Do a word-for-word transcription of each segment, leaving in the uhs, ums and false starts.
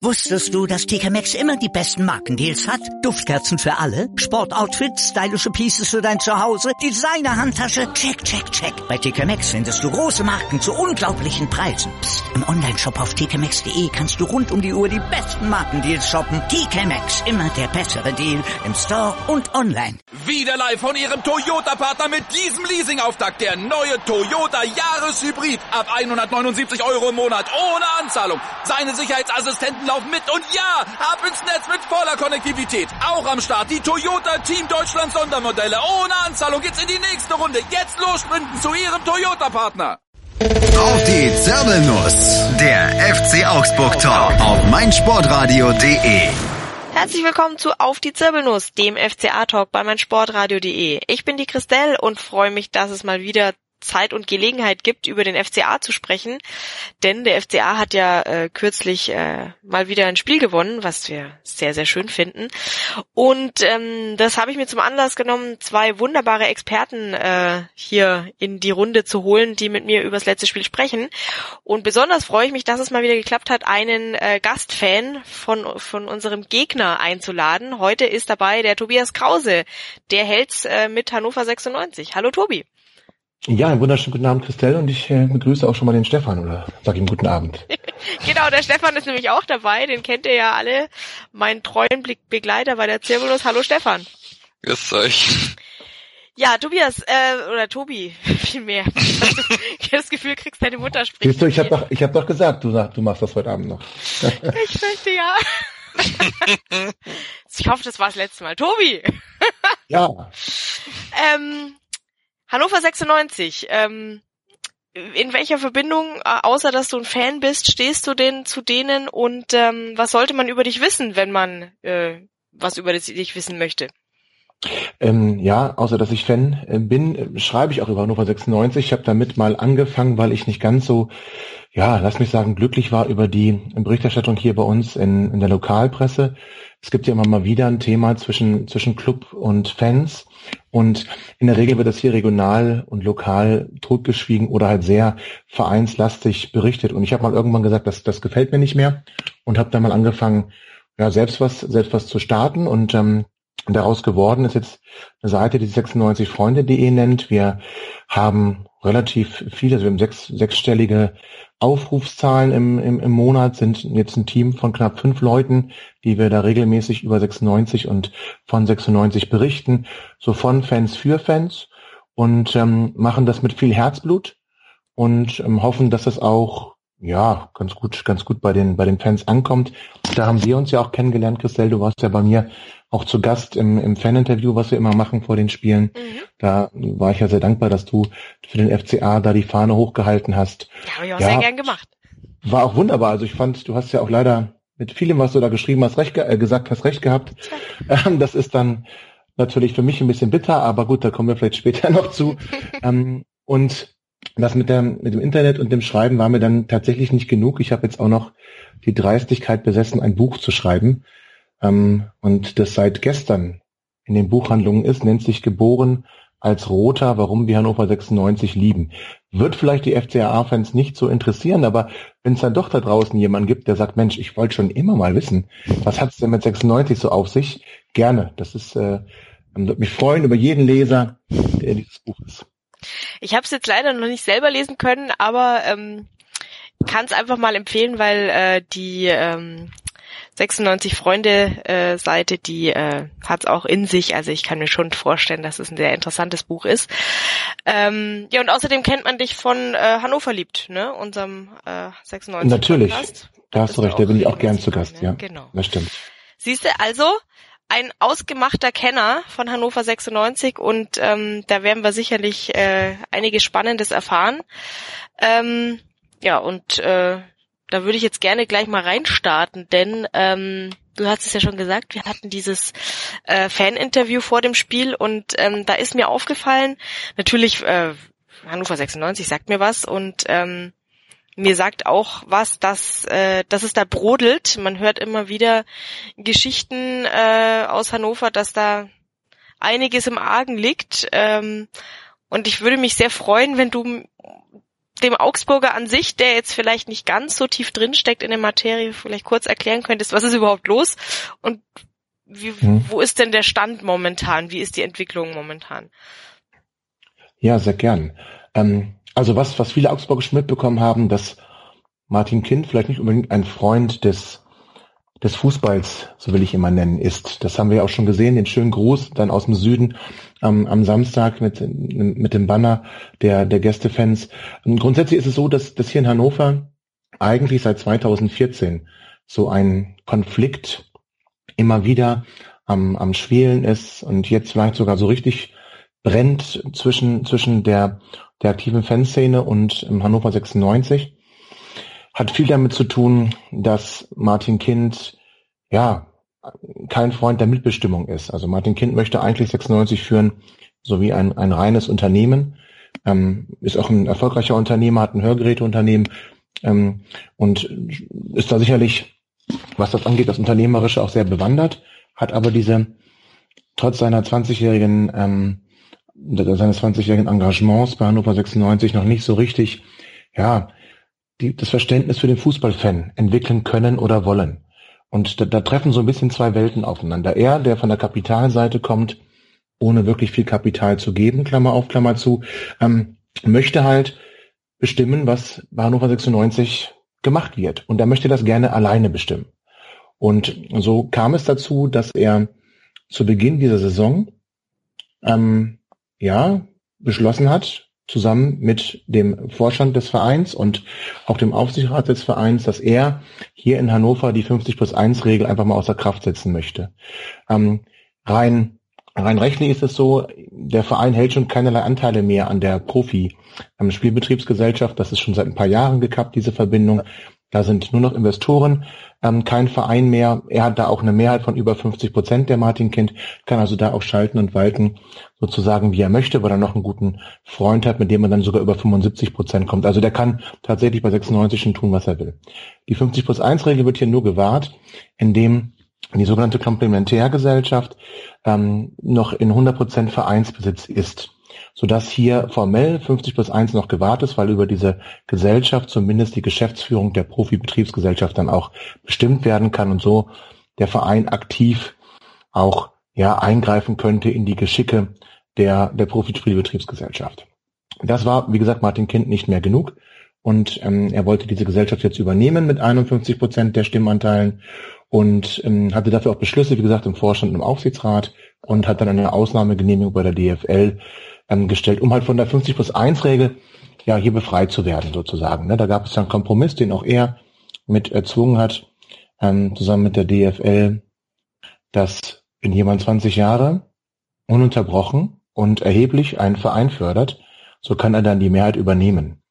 Wusstest du, dass T K Maxx immer die besten Markendeals hat? Duftkerzen für alle, Sportoutfits, stylische Pieces für dein Zuhause, Designer-Handtasche, check, check, check. Bei T K Maxx findest du große Marken zu unglaublichen Preisen. Psst. Im Onlineshop auf t k maxx punkt de kannst du rund um die Uhr die besten Markendeals shoppen. T K Maxx, immer der bessere Deal im Store und online. Wieder live von Ihrem Toyota-Partner mit diesem Leasing-Auftakt. Der neue Toyota Jahreshybrid. Ab hundertneunundsiebzig Euro im Monat ohne Anzahlung. Seine Sicherheitsassistenten laufen mit und ja, ab ins Netz mit voller Konnektivität. Auch am Start die Toyota Team Deutschland Sondermodelle. Ohne Anzahlung geht's in die nächste Runde. Jetzt los sprinten zu Ihrem Toyota-Partner. Auf die Zirbelnuss, der F C Augsburg Talk auf meinsportradio punkt de. Herzlich willkommen zu Auf die Zirbelnuss, dem F C A-Talk bei meinsportradio punkt de. Ich bin die Christelle und freue mich, dass es mal wieder Zeit und Gelegenheit gibt, über den F C A zu sprechen, denn der F C A hat ja äh, kürzlich äh, mal wieder ein Spiel gewonnen, was wir sehr, sehr schön finden, und ähm, das habe ich mir zum Anlass genommen, zwei wunderbare Experten äh, hier in die Runde zu holen, die mit mir über das letzte Spiel sprechen, und besonders freue ich mich, dass es mal wieder geklappt hat, einen äh, Gastfan von von unserem Gegner einzuladen. Heute ist dabei der Tobias Krause, der hält's äh, mit Hannover sechsundneunzig. Hallo Tobi. Ja, einen wunderschönen guten Abend, Christelle, und ich äh, begrüße auch schon mal den Stefan oder sag ihm guten Abend. Genau, der Stefan ist nämlich auch dabei, den kennt ihr ja alle, meinen treuen Begleiter bei der Zirbelnuss. Hallo Stefan. Grüß euch. Ja, Tobias, äh, oder Tobi, vielmehr. Ich habe das Gefühl, kriegst deine Mutter spricht. Siehst du, ich habe doch, ich hab doch gesagt, du, du machst das heute Abend noch. Ich fürchte ja. Ich hoffe, das war das letzte Mal. Tobi! Ja. ähm, Hannover sechsundneunzig, ähm, in welcher Verbindung, außer dass du ein Fan bist, stehst du denn zu denen, und ähm, was sollte man über dich wissen, wenn man äh, was über dich wissen möchte? Ähm, ja, außer dass ich Fan äh, bin, äh, schreibe ich auch über Hannover sechsundneunzig. Ich habe damit mal angefangen, weil ich nicht ganz so, ja, lass mich sagen, glücklich war über die Berichterstattung hier bei uns in, in der Lokalpresse. Es gibt ja immer mal wieder ein Thema zwischen zwischen Club und Fans, und in der Regel wird das hier regional und lokal totgeschwiegen oder halt sehr vereinslastig berichtet. Und ich habe mal irgendwann gesagt, das das gefällt mir nicht mehr, und habe dann mal angefangen, ja, selbst was selbst was zu starten, und ähm, daraus geworden ist jetzt eine Seite, die sich sechsundneunzig freunde punkt de nennt. Wir haben relativ viele, also wir haben sechs, sechsstellige Aufrufszahlen im, im, im Monat, sind jetzt ein Team von knapp fünf Leuten, die wir da regelmäßig über sechsundneunzig und von sechsundneunzig berichten, so von Fans für Fans, und ähm, machen das mit viel Herzblut und ähm, hoffen, dass es auch ja ganz gut ganz gut bei den bei den Fans ankommt. Da haben wir uns ja auch kennengelernt, Christelle, du warst ja bei mir auch zu Gast im, im Fan-Interview, was wir immer machen vor den Spielen. Mhm. Da war ich ja sehr dankbar, dass du für den F C A da die Fahne hochgehalten hast. Ja, habe ich auch ja, sehr gern gemacht. War auch wunderbar. Also ich fand, du hast ja auch leider mit vielem, was du da geschrieben hast, recht ge- äh, gesagt hast, recht gehabt. Ähm, das ist dann natürlich für mich ein bisschen bitter, aber gut, da kommen wir vielleicht später noch zu. ähm, und das mit, der, mit dem Internet und dem Schreiben war mir dann tatsächlich nicht genug. Ich habe jetzt auch noch die Dreistigkeit besessen, ein Buch zu schreiben. Ähm, und das seit gestern in den Buchhandlungen ist, nennt sich Geboren als Roter, warum wir Hannover sechsundneunzig lieben. Wird vielleicht die F C A-Fans nicht so interessieren, aber wenn es dann doch da draußen jemanden gibt, der sagt, Mensch, ich wollte schon immer mal wissen, was hat's denn mit sechsundneunzig so auf sich? Gerne. Das ist, äh, würde mich freuen über jeden Leser, der dieses Buch ist. Ich habe es jetzt leider noch nicht selber lesen können, aber ähm, kann es einfach mal empfehlen, weil äh, die ähm, sechsundneunzig Freunde äh, Seite, die äh, hat es auch in sich. Also ich kann mir schon vorstellen, dass es ein sehr interessantes Buch ist. Ähm, ja, und außerdem kennt man dich von äh, Hannover liebt, ne? Unserem äh, sechsundneunzig Natürlich, Podcast. Da hast du recht, da bin ich auch gern zu Gast, ne? ja. Genau. Das stimmt. Siehst du, also ein ausgemachter Kenner von Hannover sechsundneunzig, und ähm, da werden wir sicherlich äh, einiges Spannendes erfahren. Ähm, ja, und äh, da würde ich jetzt gerne gleich mal reinstarten, denn ähm, du hast es ja schon gesagt, wir hatten dieses äh, Fan-Interview vor dem Spiel, und ähm, da ist mir aufgefallen, natürlich äh, Hannover sechsundneunzig sagt mir was, und ähm, mir sagt auch was, dass, äh, dass es da brodelt. Man hört immer wieder Geschichten äh, aus Hannover, dass da einiges im Argen liegt. Ähm, und ich würde mich sehr freuen, wenn du dem Augsburger an sich, der jetzt vielleicht nicht ganz so tief drinsteckt in der Materie, vielleicht kurz erklären könntest, was ist überhaupt los und wie, hm. wo ist denn der Stand momentan? Wie ist die Entwicklung momentan? Ja, sehr gern. Ähm, also was, was viele Augsburger schon mitbekommen haben, dass Martin Kind vielleicht nicht unbedingt ein Freund des des Fußballs, so will ich ihn mal nennen, ist. Das haben wir auch schon gesehen, den schönen Gruß dann aus dem Süden ähm, am Samstag mit mit dem Banner der der Gästefans. Und grundsätzlich ist es so, dass dass hier in Hannover eigentlich seit zweitausendvierzehn so ein Konflikt immer wieder am am Schwelen ist und jetzt vielleicht sogar so richtig brennt zwischen zwischen der der aktiven Fanszene und ähm, Hannover sechsundneunzig. Hat viel damit zu tun, dass Martin Kind, ja, kein Freund der Mitbestimmung ist. Also Martin Kind möchte eigentlich sechsundneunzig führen, so wie ein, ein reines Unternehmen, ähm, ist auch ein erfolgreicher Unternehmer, hat ein Hörgeräteunternehmen, ähm, und ist da sicherlich, was das angeht, das Unternehmerische auch sehr bewandert, hat aber diese, trotz seiner zwanzigjährigen, ähm, seines zwanzigjährigen Engagements bei Hannover sechsundneunzig noch nicht so richtig, ja, die, das Verständnis für den Fußballfan entwickeln können oder wollen. Und da, da treffen so ein bisschen zwei Welten aufeinander. Er, der von der Kapitalseite kommt, ohne wirklich viel Kapital zu geben, Klammer auf, Klammer zu, ähm, möchte halt bestimmen, was bei Hannover sechsundneunzig gemacht wird. Und er möchte das gerne alleine bestimmen. Und so kam es dazu, dass er zu Beginn dieser Saison, ähm, ja, beschlossen hat, zusammen mit dem Vorstand des Vereins und auch dem Aufsichtsrat des Vereins, dass er hier in Hannover die fünfzig plus eins Regel einfach mal außer Kraft setzen möchte. Ähm, rein, rein rechtlich ist es so, der Verein hält schon keinerlei Anteile mehr an der Profi-Spielbetriebsgesellschaft. Das ist schon seit ein paar Jahren gekappt, diese Verbindung. Da sind nur noch Investoren, ähm, kein Verein mehr. Er hat da auch eine Mehrheit von über fünfzig Prozent, der Martin Kind, kann also da auch schalten und walten, sozusagen wie er möchte, weil er noch einen guten Freund hat, mit dem er dann sogar über fünfundsiebzig Prozent kommt. Also der kann tatsächlich bei sechsundneunzig schon tun, was er will. Die fünfzig plus eins Regel wird hier nur gewahrt, indem die sogenannte Komplementärgesellschaft ähm, noch in hundert Prozent Vereinsbesitz ist, sodass hier formell fünfzig plus eins noch gewahrt ist, weil über diese Gesellschaft zumindest die Geschäftsführung der Profi-Betriebsgesellschaft dann auch bestimmt werden kann und so der Verein aktiv auch ja eingreifen könnte in die Geschicke der der Profi-Spielbetriebsgesellschaft. Das war, wie gesagt, Martin Kind nicht mehr genug und ähm, er wollte diese Gesellschaft jetzt übernehmen mit einundfünfzig Prozent der Stimmanteilen und ähm, hatte dafür auch Beschlüsse, wie gesagt, im Vorstand und im Aufsichtsrat und hat dann eine Ausnahmegenehmigung bei der D F L ähm, gestellt, um halt von der fünfzig plus eins Regel ja hier befreit zu werden sozusagen. Ne? Da gab es ja einen Kompromiss, den auch er mit erzwungen hat, ähm, zusammen mit der D F L, dass wenn jemand zwanzig Jahre ununterbrochen und erheblich einen Verein fördert, so kann er dann die Mehrheit übernehmen.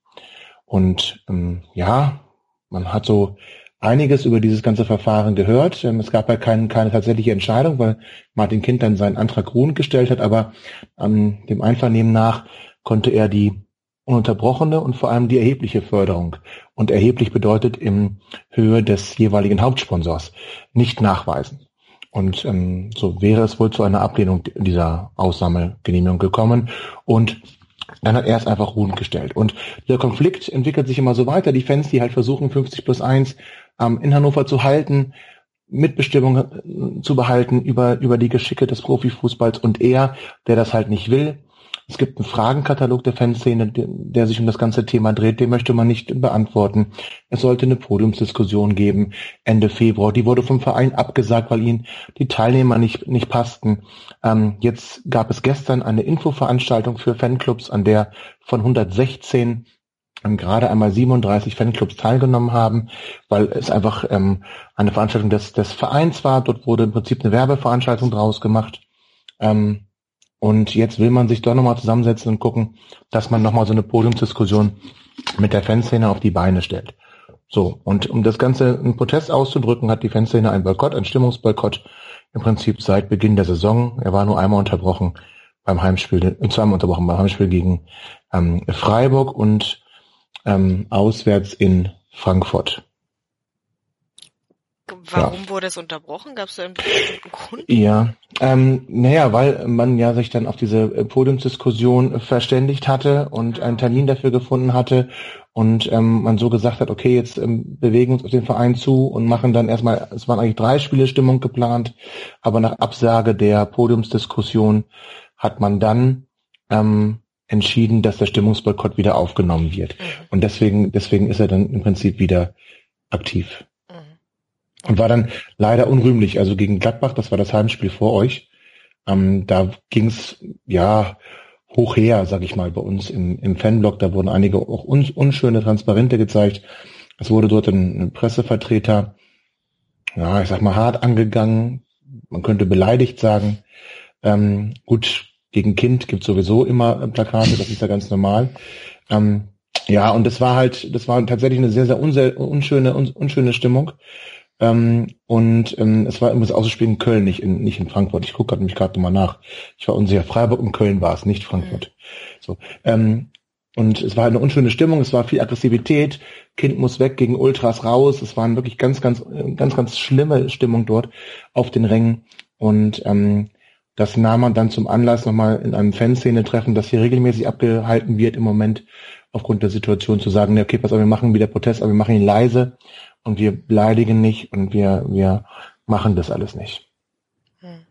Und ähm, ja, man hat so einiges über dieses ganze Verfahren gehört. Ähm, es gab ja kein, keine tatsächliche Entscheidung, weil Martin Kind dann seinen Antrag ruhend gestellt hat, aber ähm, dem Einvernehmen nach konnte er die ununterbrochene und vor allem die erhebliche Förderung, und erheblich bedeutet in Höhe des jeweiligen Hauptsponsors, nicht nachweisen. Und ähm, so wäre es wohl zu einer Ablehnung dieser Ausnahmegenehmigung gekommen und dann hat er es einfach ruhend gestellt. Und der Konflikt entwickelt sich immer so weiter. Die Fans, die halt versuchen, fünfzig plus eins ähm, in Hannover zu halten, Mitbestimmung zu behalten über über die Geschicke des Profifußballs, und er, der das halt nicht will. Es gibt einen Fragenkatalog der Fanszene, der, der sich um das ganze Thema dreht, den möchte man nicht beantworten. Es sollte eine Podiumsdiskussion geben, Ende Februar. Die wurde vom Verein abgesagt, weil ihnen die Teilnehmer nicht nicht passten. Ähm, jetzt gab es gestern eine Infoveranstaltung für Fanclubs, an der von hundertsechzehn ähm, gerade einmal siebenunddreißig Fanclubs teilgenommen haben, weil es einfach ähm, eine Veranstaltung des, des Vereins war. Dort wurde im Prinzip eine Werbeveranstaltung draus gemacht. Ähm, Und jetzt will man sich doch nochmal zusammensetzen und gucken, dass man nochmal so eine Podiumsdiskussion mit der Fanszene auf die Beine stellt. So, und um das Ganze in Protest auszudrücken, hat die Fanszene einen Boykott, einen Stimmungsboykott im Prinzip seit Beginn der Saison. Er war nur einmal unterbrochen beim Heimspiel, zweimal unterbrochen beim Heimspiel gegen ähm, Freiburg und ähm, auswärts in Frankfurt. Warum ja. wurde es unterbrochen? Gab es da einen bestimmten Grund? Ja, ähm, naja, weil man ja sich dann auf diese Podiumsdiskussion verständigt hatte und einen Termin dafür gefunden hatte und ähm, man so gesagt hat, okay, jetzt ähm, bewegen wir uns auf den Verein zu und machen dann erstmal, es waren eigentlich drei Spiele Stimmung geplant, aber nach Absage der Podiumsdiskussion hat man dann ähm, entschieden, dass der Stimmungsboykott wieder aufgenommen wird. Mhm. Und deswegen, deswegen ist er dann im Prinzip wieder aktiv. Und war dann leider unrühmlich, also gegen Gladbach, das war das Heimspiel vor euch. Ähm, da ging's ja hoch her, sag ich mal, bei uns im, im Fanblog. Da wurden einige auch un, unschöne Transparente gezeigt. Es wurde dort ein, ein Pressevertreter, ja, ich sag mal, hart angegangen. Man könnte beleidigt sagen. Ähm, gut, gegen Kind gibt's sowieso immer Plakate, das ist ja ganz normal. Ähm, ja, und das war halt, das war tatsächlich eine sehr, sehr unse- unschöne, un, unschöne Stimmung. Ähm, und ähm, es war immer das Ausspiel in Köln, nicht in nicht in Frankfurt. Ich gucke nämlich gerade nochmal nach. Ich war unsicher. Freiburg und Köln war es, nicht Frankfurt. So. Ähm, und es war eine unschöne Stimmung, es war viel Aggressivität. Kind muss weg, gegen Ultras raus. Es waren wirklich ganz, ganz, ganz, ganz schlimme Stimmung dort auf den Rängen. Und ähm, das nahm man dann zum Anlass, nochmal in einem Fanszene-Treffen, das hier regelmäßig abgehalten wird im Moment, aufgrund der Situation zu sagen, okay, pass auf, wir machen wieder Protest, aber wir machen ihn leise. Und wir beleidigen nicht und wir wir machen das alles nicht. Hm.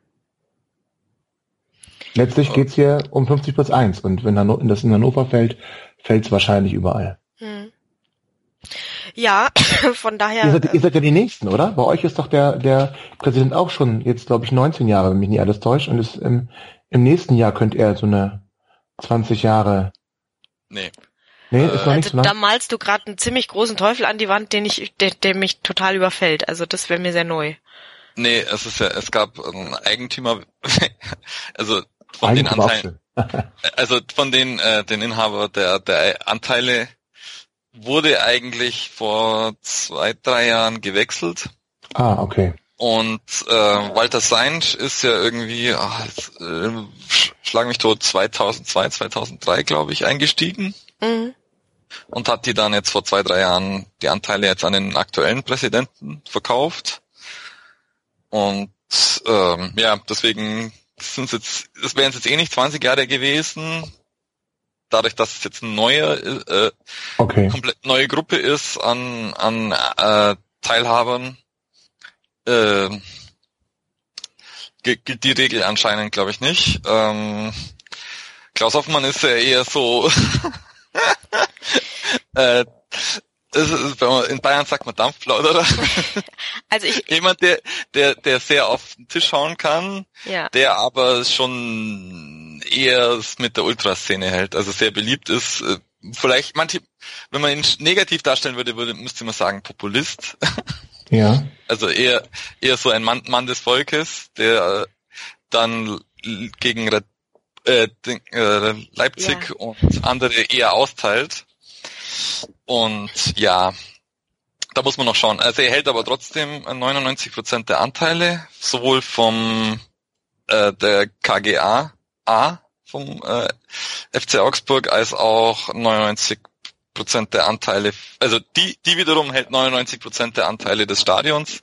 Letztlich geht's hier um fünfzig plus eins und wenn das in Hannover fällt, fällt's wahrscheinlich überall. Hm. Ja, von daher... Ihr seid, ihr seid ja die Nächsten, oder? Bei euch ist doch der der Präsident auch schon jetzt, glaube ich, neunzehn Jahre, wenn mich nicht alles täuscht. Und ist im, im nächsten Jahr könnt er so eine zwanzig Jahre... Nee. Nee, ist noch nicht also so lang. Da malst du gerade einen ziemlich großen Teufel an die Wand, den ich, der, der mich total überfällt. Also das wäre mir sehr neu. Nee, es ist ja, es gab einen Eigentümer, also von den Anteilen, also von den äh, den Inhaber der der Anteile wurde eigentlich vor zwei, drei Jahren gewechselt. Ah, okay. Und äh, Walter Seinsch ist ja irgendwie, ach, jetzt, äh, schlag mich tot, zweitausendzwei, zweitausenddrei, glaube ich, eingestiegen. Mhm. Und hat die dann jetzt vor zwei, drei Jahren die Anteile jetzt an den aktuellen Präsidenten verkauft. Und ähm, ja, deswegen sind jetzt, es wären jetzt eh nicht zwanzig Jahre gewesen. Dadurch, dass es jetzt eine neue, äh, okay. komplett neue Gruppe ist an an äh, Teilhabern, äh, gilt die Regel anscheinend, glaube ich, nicht. Ähm, Klaus Hoffmann ist ja eher so äh, das ist, in Bayern sagt man Dampfplauderer. Also ich jemand, der der der sehr auf den Tisch hauen kann, ja. der aber schon eher mit der Ultraszene hält, also sehr beliebt ist. Vielleicht manche, wenn man ihn negativ darstellen würde, würde müsste man sagen Populist. Ja. Also eher eher so ein Mann, Mann des Volkes, der dann gegen äh, Leipzig ja. und andere eher austeilt. Und ja, da muss man noch schauen. Also er hält aber trotzdem neunundneunzig Prozent der Anteile, sowohl vom äh, der K G A A vom äh, F C Augsburg als auch neunundneunzig Prozent der Anteile, also die die wiederum hält neunundneunzig Prozent der Anteile des Stadions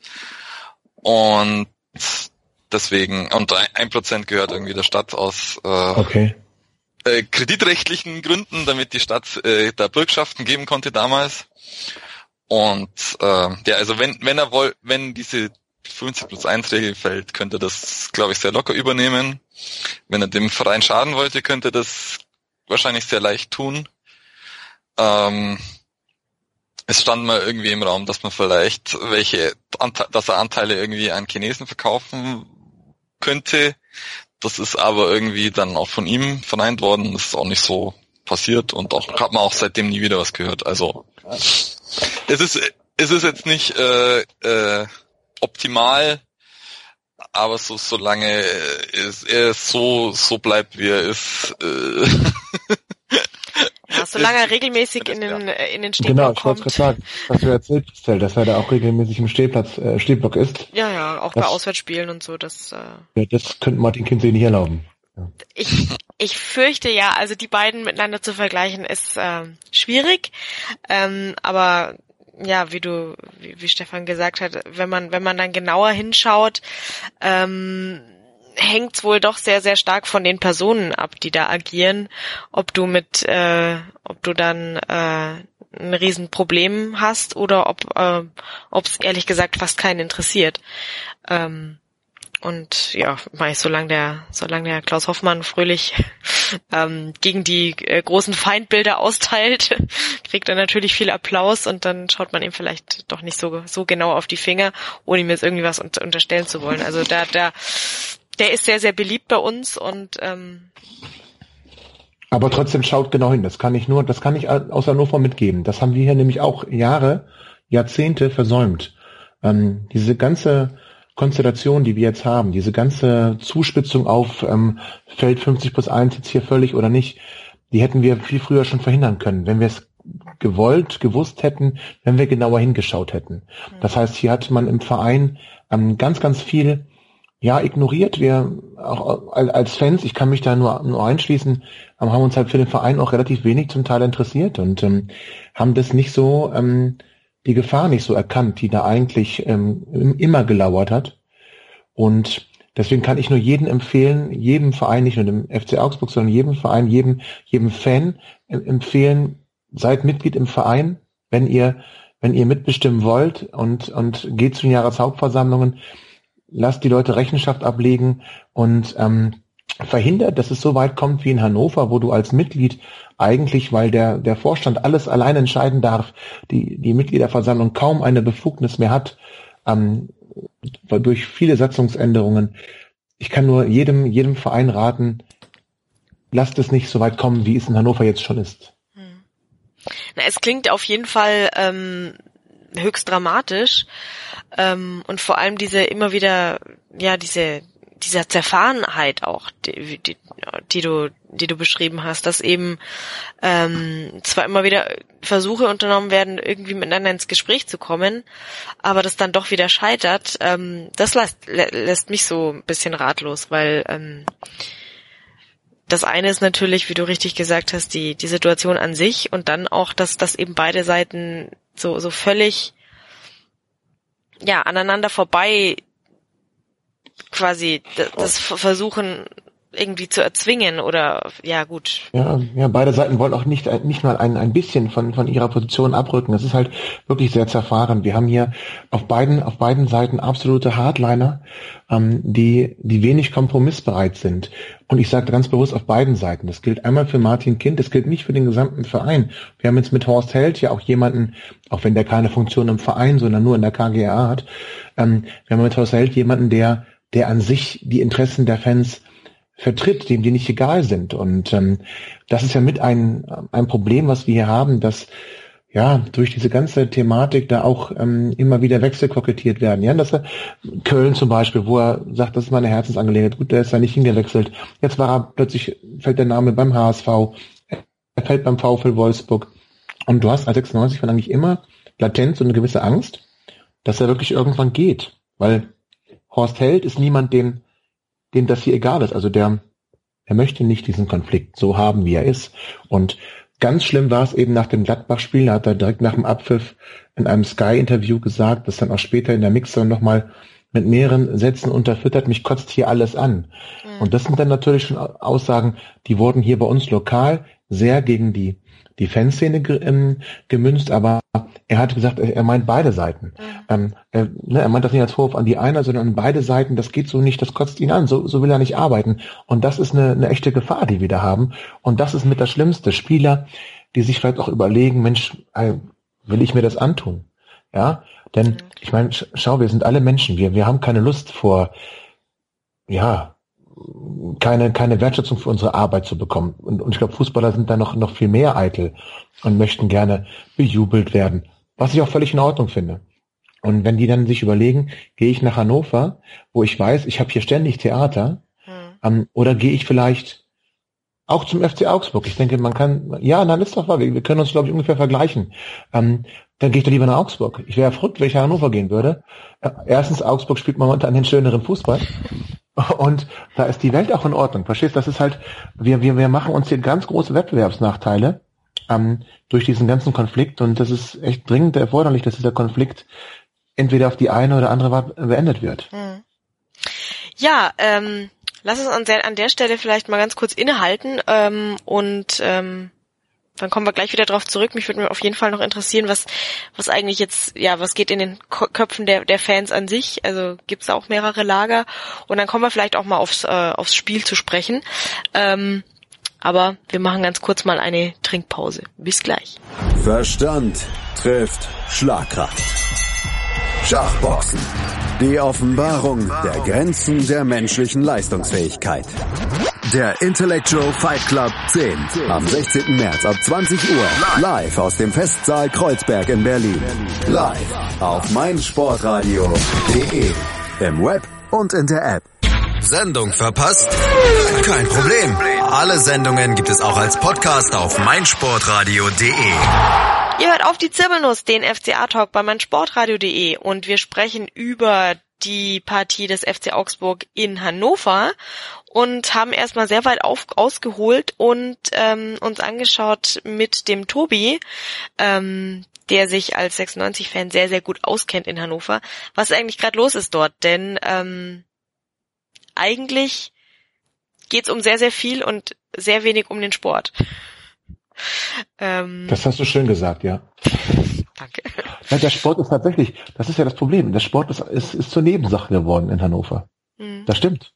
und deswegen, und ein Prozent gehört irgendwie der Stadt aus äh, okay. äh, kreditrechtlichen Gründen, damit die Stadt äh, da Bürgschaften geben konnte damals. Und äh, ja, also wenn wenn er woll, wenn diese fünfzig plus eins Regel fällt, könnte er das, glaube ich, sehr locker übernehmen. Wenn er dem Verein schaden wollte, könnte er das wahrscheinlich sehr leicht tun. Ähm, es stand mal irgendwie im Raum, dass man vielleicht welche, dass er Anteile irgendwie an Chinesen verkaufen könnte. Das ist aber irgendwie dann auch von ihm verneint worden. Das ist auch nicht so passiert und auch hat man auch seitdem nie wieder was gehört. Also es ist es ist jetzt nicht äh, äh, optimal, aber so solange es, er so so bleibt, wie er ist. Äh, Ja, solange er regelmäßig in den in den Stehblock genau, ich kommt. wollte gerade sagen, was du erzählt hast, dass er da auch regelmäßig im Stehplatz, äh, Stehblock ist. Ja, ja, auch das, bei Auswärtsspielen und so. Das, äh, ja, das könnte Martin Kinzig nicht erlauben. Ja. Ich ich fürchte ja, also die beiden miteinander zu vergleichen ist äh, schwierig, ähm, aber ja, wie du, wie, wie Stefan gesagt hat, wenn man, wenn man dann genauer hinschaut, ähm, hängt's wohl doch sehr, sehr stark von den Personen ab, die da agieren, ob du mit, äh, ob du dann äh, ein Riesenproblem hast oder ob äh, ob es ehrlich gesagt fast keinen interessiert. Ähm, und ja, solange der, solange der Klaus Hoffmann fröhlich ähm, gegen die äh, großen Feindbilder austeilt, kriegt er natürlich viel Applaus und dann schaut man ihm vielleicht doch nicht so so genau auf die Finger, ohne ihm jetzt irgendwie was unter, unterstellen zu wollen. Also da, da, der ist sehr, sehr beliebt bei uns und ähm, aber trotzdem schaut genau hin. Das kann ich nur, das kann ich aus Hannover mitgeben. Das haben wir hier nämlich auch Jahre, Jahrzehnte versäumt. Ähm, diese ganze Konstellation, die wir jetzt haben, diese ganze Zuspitzung auf ähm, Feld fünfzig plus eins jetzt hier völlig oder nicht, die hätten wir viel früher schon verhindern können, wenn wir es gewollt, gewusst hätten, wenn wir genauer hingeschaut hätten. Das heißt, hier hat man im Verein ähm, ganz, ganz viel ja ignoriert. Wir auch als Fans, ich kann mich da nur, nur einschließen, haben uns halt für den Verein auch relativ wenig zum Teil interessiert und ähm, haben das nicht so ähm, die Gefahr nicht so erkannt, die da eigentlich ähm, immer gelauert hat. Und deswegen kann ich nur jedem empfehlen, jedem Verein, nicht nur dem F C Augsburg, sondern jedem Verein, jedem, jedem Fan äh, empfehlen, seid Mitglied im Verein, wenn ihr, wenn ihr mitbestimmen wollt und, und geht zu den Jahreshauptversammlungen, lasst die Leute Rechenschaft ablegen und ähm, verhindert, dass es so weit kommt wie in Hannover, wo du als Mitglied eigentlich, weil der der Vorstand alles allein entscheiden darf, die die Mitgliederversammlung kaum eine Befugnis mehr hat, ähm, durch viele Satzungsänderungen. Ich kann nur jedem jedem Verein raten, lasst es nicht so weit kommen, wie es in Hannover jetzt schon ist. Hm. Na, es klingt auf jeden Fall ähm, höchst dramatisch ähm, und vor allem diese immer wieder, ja, diese dieser Zerfahrenheit auch, die, die, die du, die du beschrieben hast, dass eben ähm, zwar immer wieder Versuche unternommen werden, irgendwie miteinander ins Gespräch zu kommen, aber das dann doch wieder scheitert. Ähm, das lässt, lä- lässt mich so ein bisschen ratlos, weil ähm, das eine ist natürlich, wie du richtig gesagt hast, die die Situation an sich und dann auch, dass dass eben beide Seiten so so völlig ja aneinander vorbei quasi das versuchen irgendwie zu erzwingen oder ja gut. Ja, ja, beide Seiten wollen auch nicht nicht mal ein ein bisschen von von ihrer Position abrücken. Das ist halt wirklich sehr zerfahren. Wir haben hier auf beiden auf beiden Seiten absolute Hardliner, ähm, die die wenig kompromissbereit sind. Und ich sage ganz bewusst auf beiden Seiten. Das gilt einmal für Martin Kind, das gilt nicht für den gesamten Verein. Wir haben jetzt mit Horst Held ja auch jemanden, auch wenn der keine Funktion im Verein, sondern nur in der K G R A hat. Ähm, wir haben mit Horst Held jemanden, der der an sich die Interessen der Fans vertritt, dem die nicht egal sind. Und ähm, das ist ja mit ein ein Problem, was wir hier haben, dass ja durch diese ganze Thematik da auch ähm, immer wieder Wechsel kokettiert werden. Ja, dass er Köln zum Beispiel, wo er sagt, das ist meine Herzensangelegenheit. Gut, der ist da nicht hingewechselt. Jetzt war er plötzlich, fällt der Name beim H S V, er fällt beim VfL Wolfsburg. Und du hast als sechsundneunzig eigentlich immer latent so eine gewisse Angst, dass er wirklich irgendwann geht. Weil Horst Held ist niemand, dem dem das hier egal ist. Also der, er möchte nicht diesen Konflikt so haben, wie er ist. Und ganz schlimm war es eben nach dem Gladbach-Spiel. Da hat er direkt nach dem Abpfiff in einem Sky-Interview gesagt, das dann auch später in der Mixer nochmal mit mehreren Sätzen unterfüttert, mich kotzt hier alles an. Mhm. Und das sind dann natürlich schon Aussagen, die wurden hier bei uns lokal sehr gegen die die Fanszene ge- ähm, gemünzt, aber er hat gesagt, er, er meint beide Seiten. Mhm. Ähm, er, ne, er meint das nicht als Vorwurf an die eine, sondern an beide Seiten, das geht so nicht, das kotzt ihn an, so, so will er nicht arbeiten. Und das ist eine, eine echte Gefahr, die wir da haben. Und das ist mit das Schlimmste. Spieler, die sich vielleicht auch überlegen, Mensch, will ich mir das antun? Ja, denn mhm. ich meine, schau, wir sind alle Menschen, wir, wir haben keine Lust vor, ja, keine keine Wertschätzung für unsere Arbeit zu bekommen. Und, und ich glaube, Fußballer sind da noch noch viel mehr eitel und möchten gerne bejubelt werden, was ich auch völlig in Ordnung finde. Und wenn die dann sich überlegen, gehe ich nach Hannover, wo ich weiß, ich habe hier ständig Theater, hm. ähm, oder gehe ich vielleicht auch zum F C Augsburg? Ich denke, man kann, ja, nein, ist doch wahr, wir, wir können uns, glaube ich, ungefähr vergleichen. Ähm, dann gehe ich doch lieber nach Augsburg. Ich wäre verrückt, wenn ich nach Hannover gehen würde. Äh, erstens, Augsburg spielt momentan den schöneren Fußball. Und da ist die Welt auch in Ordnung. Verstehst du? Das ist halt, wir, wir, wir machen uns hier ganz große Wettbewerbsnachteile, ähm, durch diesen ganzen Konflikt. Und das ist echt dringend erforderlich, dass dieser Konflikt entweder auf die eine oder andere Art beendet wird. Hm. Ja, ähm, lass uns an der, an der Stelle vielleicht mal ganz kurz innehalten ähm, und ähm, dann kommen wir gleich wieder drauf zurück. Mich würde mir auf jeden Fall noch interessieren, was was eigentlich jetzt, ja, was geht in den Köpfen der der Fans an sich? Also gibt's da auch mehrere Lager? Und dann kommen wir vielleicht auch mal aufs äh, aufs Spiel zu sprechen. Ähm, aber wir machen ganz kurz mal eine Trinkpause. Bis gleich. Verstand trifft Schlagkraft. Schachboxen. Die Offenbarung der Grenzen der menschlichen Leistungsfähigkeit. Der Intellectual Fight Club zehn. Am sechzehnten März ab zwanzig Uhr. Live aus dem Festsaal Kreuzberg in Berlin. Live auf meinsportradio punkt de. Im Web und in der App. Sendung verpasst? Kein Problem. Alle Sendungen gibt es auch als Podcast auf meinsportradio punkt de. Ihr hört auf die Zirbelnuss, den F C A-Talk bei meinsportradio punkt de und wir sprechen über die Partie des F C Augsburg in Hannover und haben erstmal sehr weit auf, ausgeholt und ähm, uns angeschaut mit dem Tobi, ähm, der sich als sechsundneunzig-Fan sehr, sehr gut auskennt in Hannover, was eigentlich gerade los ist dort, denn ähm, eigentlich geht's um sehr, sehr viel und sehr wenig um den Sport. Ähm, das hast du schön gesagt, ja. Danke. Ja, der Sport ist tatsächlich, das ist ja das Problem, der Sport ist, ist, ist zur Nebensache geworden in Hannover. Mhm. Das stimmt.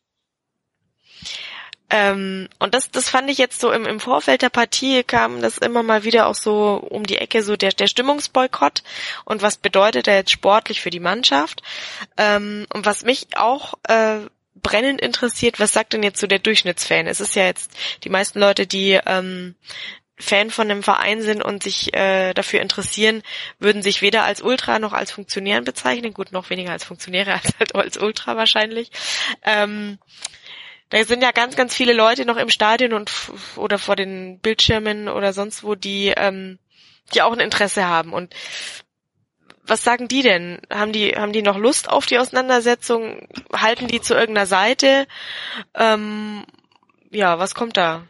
Ähm, und das, das fand ich jetzt so im, im Vorfeld der Partie kam das immer mal wieder auch so um die Ecke, so der, der Stimmungsboykott und was bedeutet er jetzt sportlich für die Mannschaft. Ähm, und was mich auch äh, brennend interessiert, was sagt denn jetzt so der Durchschnittsfan? Es ist ja jetzt die meisten Leute, die ähm, Fan von einem Verein sind und sich äh, dafür interessieren, würden sich weder als Ultra noch als Funktionären bezeichnen. Gut, noch weniger als Funktionäre als halt als Ultra wahrscheinlich. Ähm, da sind ja ganz, ganz viele Leute noch im Stadion und oder vor den Bildschirmen oder sonst wo, die ähm, die auch ein Interesse haben. Und was sagen die denn? Haben die haben die noch Lust auf die Auseinandersetzung? Halten die zu irgendeiner Seite? Ähm, ja, was kommt da?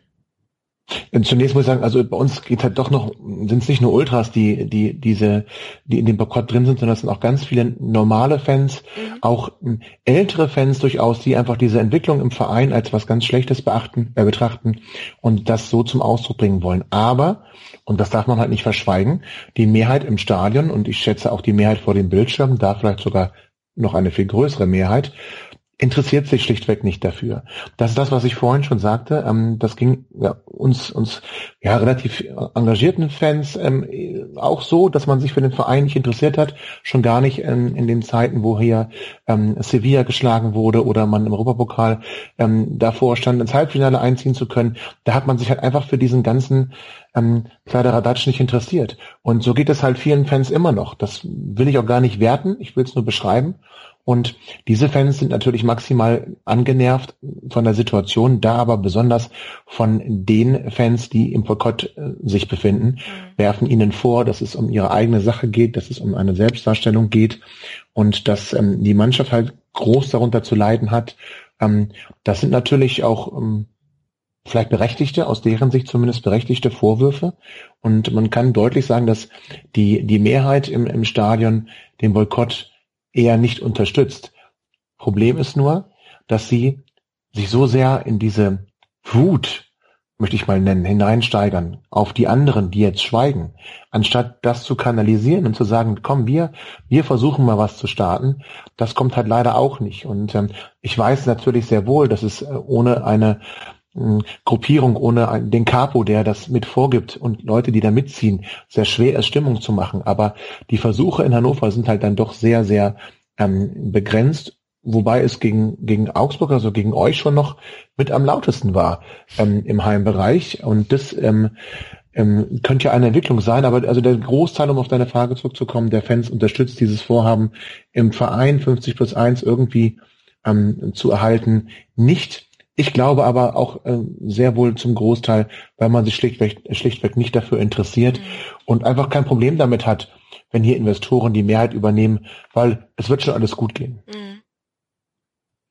Zunächst muss ich sagen, also bei uns geht halt doch noch, sind es nicht nur Ultras, die die diese, die in dem Boykott drin sind, sondern es sind auch ganz viele normale Fans, mhm. auch m, ältere Fans durchaus, die einfach diese Entwicklung im Verein als was ganz Schlechtes beachten, äh, betrachten und das so zum Ausdruck bringen wollen. Aber, und das darf man halt nicht verschweigen, die Mehrheit im Stadion und ich schätze auch die Mehrheit vor dem Bildschirm, da vielleicht sogar noch eine viel größere Mehrheit, interessiert sich schlichtweg nicht dafür. Das ist das, was ich vorhin schon sagte. Ähm, das ging ja, uns uns ja relativ engagierten Fans ähm, auch so, dass man sich für den Verein nicht interessiert hat, schon gar nicht in, in den Zeiten, wo hier ähm, Sevilla geschlagen wurde oder man im Europapokal ähm, davor stand, ins Halbfinale einziehen zu können. Da hat man sich halt einfach für diesen ganzen ähm, Kladderadatsch nicht interessiert. Und so geht es halt vielen Fans immer noch. Das will ich auch gar nicht werten, ich will es nur beschreiben. Und diese Fans sind natürlich maximal angenervt von der Situation, da aber besonders von den Fans, die im Boykott äh, sich befinden, mhm. werfen ihnen vor, dass es um ihre eigene Sache geht, dass es um eine Selbstdarstellung geht und dass ähm, die Mannschaft halt groß darunter zu leiden hat. Ähm, das sind natürlich auch ähm, vielleicht berechtigte, aus deren Sicht zumindest berechtigte Vorwürfe. Und man kann deutlich sagen, dass die die Mehrheit im, im Stadion den Boykott eher nicht unterstützt. Problem ist nur, dass sie sich so sehr in diese Wut, möchte ich mal nennen, hineinsteigern auf die anderen, die jetzt schweigen, anstatt das zu kanalisieren und zu sagen, komm, wir wir versuchen mal was zu starten. Das kommt halt leider auch nicht. Und ähm, ich weiß natürlich sehr wohl, dass es äh, ohne eine äh, Gruppierung, ohne ein, den Capo, der das mit vorgibt und Leute, die da mitziehen, sehr schwer ist, Stimmung zu machen. Aber die Versuche in Hannover sind halt dann doch sehr, sehr ähm, begrenzt. Wobei es gegen gegen Augsburg, also gegen euch schon noch mit am lautesten war ähm, im Heimbereich. Und das ähm, ähm, könnte ja eine Entwicklung sein, aber also der Großteil, um auf deine Frage zurückzukommen, der Fans unterstützt dieses Vorhaben im Verein fünfzig plus eins irgendwie ähm, zu erhalten, nicht. Ich glaube aber auch äh, sehr wohl zum Großteil, weil man sich schlichtweg, schlichtweg nicht dafür interessiert mhm. und einfach kein Problem damit hat, wenn hier Investoren die Mehrheit übernehmen, weil es wird schon alles gut gehen. Mhm.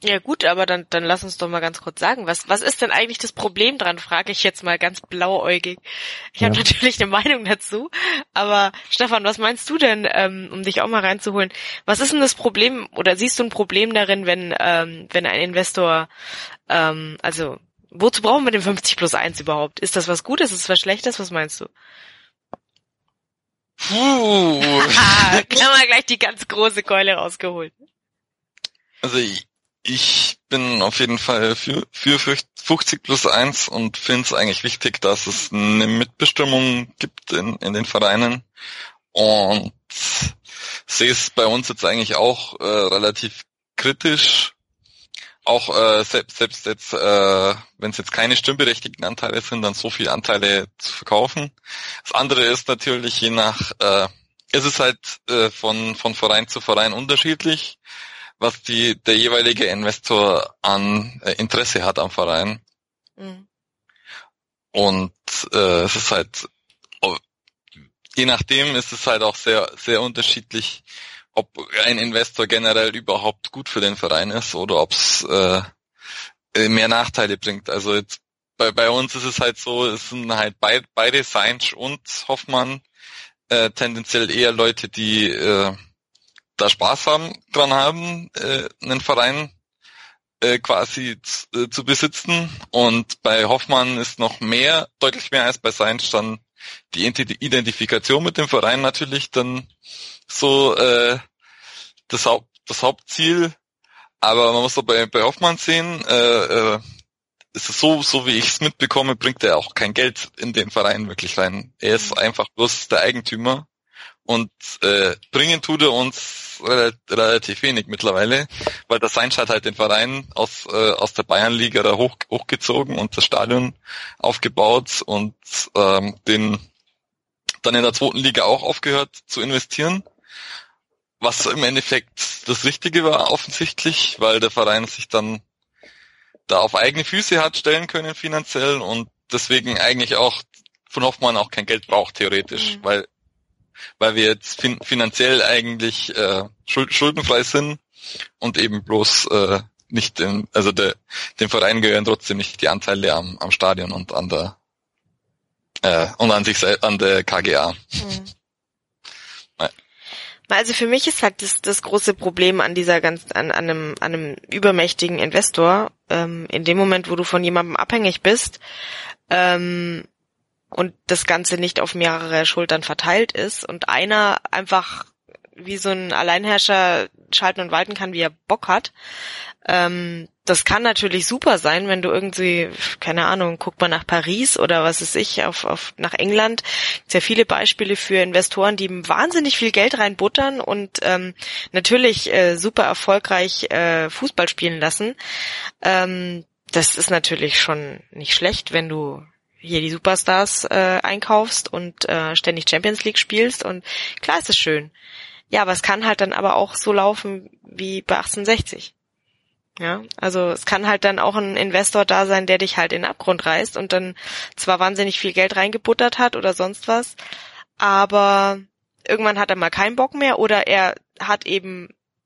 Ja gut, aber dann dann lass uns doch mal ganz kurz sagen, was was ist denn eigentlich das Problem dran, frage ich jetzt mal ganz blauäugig. Ich habe Ja. natürlich eine Meinung dazu, aber Stefan, was meinst du denn, ähm, um dich auch mal reinzuholen? Was ist denn das Problem, oder siehst du ein Problem darin, wenn ähm, wenn ein Investor, ähm, also wozu brauchen wir den fünfzig plus eins überhaupt? Ist das was Gutes, ist das was Schlechtes, was meinst du? Puh. Ah, kann man gleich die ganz große Keule rausgeholt. Also ich, ich bin auf jeden Fall für, für fünfzig plus eins und finde es eigentlich wichtig, dass es eine Mitbestimmung gibt in, in den Vereinen, und sehe es bei uns jetzt eigentlich auch äh, relativ kritisch, auch äh, selbst, selbst jetzt, äh, wenn es jetzt keine stimmberechtigten Anteile sind, dann so viele Anteile zu verkaufen. Das andere ist natürlich, je nach, äh, es ist halt äh, von, von Verein zu Verein unterschiedlich, was die der jeweilige Investor an äh, Interesse hat am Verein. Mhm. Und äh, es ist halt, je nachdem ist es halt auch sehr sehr unterschiedlich, ob ein Investor generell überhaupt gut für den Verein ist oder ob es äh, mehr Nachteile bringt. Also jetzt bei bei uns ist es halt so, es sind halt beid, beide Sainz und Hoffmann äh, tendenziell eher Leute, die äh, da Spaß haben, dran haben, äh, einen Verein äh, quasi z, äh, zu besitzen. Und bei Hoffmann ist noch mehr, deutlich mehr als bei Sainz dann die Identifikation mit dem Verein natürlich dann so äh, das, Haupt, das Hauptziel. Aber man muss doch bei, bei Hoffmann sehen, äh, äh, ist es so, so wie ich es mitbekomme, bringt er auch kein Geld in den Verein wirklich rein. Er ist einfach bloß der Eigentümer. Und äh, bringen tut er uns relativ, relativ wenig mittlerweile, weil der Sainz hat halt den Verein aus äh, aus der Bayernliga da hoch, hochgezogen und das Stadion aufgebaut und ähm, den dann in der zweiten Liga auch aufgehört zu investieren, was im Endeffekt das Richtige war offensichtlich, weil der Verein sich dann da auf eigene Füße hat stellen können finanziell und deswegen eigentlich auch von Hoffmann auch kein Geld braucht theoretisch, mhm. weil weil wir jetzt fin- finanziell eigentlich äh, schuld- schuldenfrei sind und eben bloß äh, nicht, in, also de, dem Verein gehören trotzdem nicht die Anteile am, am Stadion und an der äh, und an sich an der K G A. Mhm. Ja. Also für mich ist halt das, das große Problem an dieser ganz an, an einem an einem übermächtigen Investor, ähm, in dem Moment, wo du von jemandem abhängig bist, ähm, und das Ganze nicht auf mehrere Schultern verteilt ist und einer einfach wie so ein Alleinherrscher schalten und walten kann, wie er Bock hat. Ähm, das kann natürlich super sein, wenn du irgendwie, keine Ahnung, guck mal nach Paris oder was weiß ich, auf, auf nach England. Sehr viele Beispiele für Investoren, die wahnsinnig viel Geld reinbuttern und ähm, natürlich äh, super erfolgreich äh, Fußball spielen lassen. Ähm, das ist natürlich schon nicht schlecht, wenn du hier die Superstars äh, einkaufst und äh, ständig Champions League spielst und klar ist es schön. Ja, aber es kann halt dann aber auch so laufen wie bei achtzehnhundertsechzig. Ja, also es kann halt dann auch ein Investor da sein, der dich halt in den Abgrund reißt und dann zwar wahnsinnig viel Geld reingebuttert hat oder sonst was, aber irgendwann hat er mal keinen Bock mehr oder er hat eben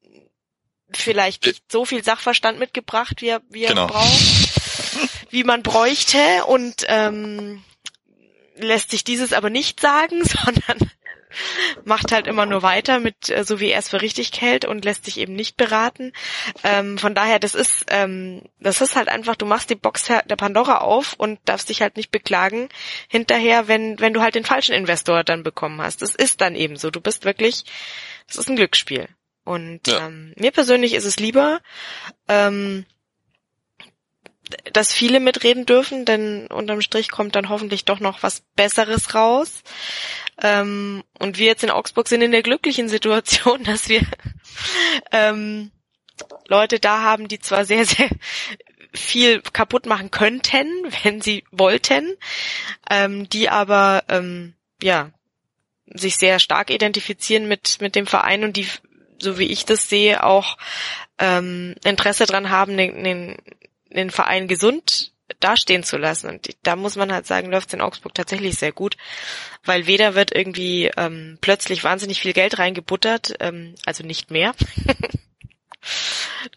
vielleicht nicht so viel Sachverstand mitgebracht, wie er, wie er Genau. braucht. wie man bräuchte und ähm, lässt sich dieses aber nicht sagen, sondern macht halt immer nur weiter mit, äh, so wie er es für richtig hält und lässt sich eben nicht beraten. Ähm, von daher, das ist ähm, das ist halt einfach, du machst die Box der Pandora auf und darfst dich halt nicht beklagen hinterher, wenn wenn du halt den falschen Investor dann bekommen hast. Das ist dann eben so. Du bist wirklich, das ist ein Glücksspiel. Und ja. ähm, mir persönlich ist es lieber, ähm, dass viele mitreden dürfen, denn unterm Strich kommt dann hoffentlich doch noch was Besseres raus. Ähm, und wir jetzt in Augsburg sind in der glücklichen Situation, dass wir ähm, Leute da haben, die zwar sehr, sehr viel kaputt machen könnten, wenn sie wollten, ähm, die aber ähm, ja sich sehr stark identifizieren mit mit dem Verein und die, so wie ich das sehe, auch ähm, Interesse dran haben, den, den den Verein gesund dastehen zu lassen. Und da muss man halt sagen, läuft es in Augsburg tatsächlich sehr gut, weil weder wird irgendwie ähm, plötzlich wahnsinnig viel Geld reingebuttert, ähm, also nicht mehr,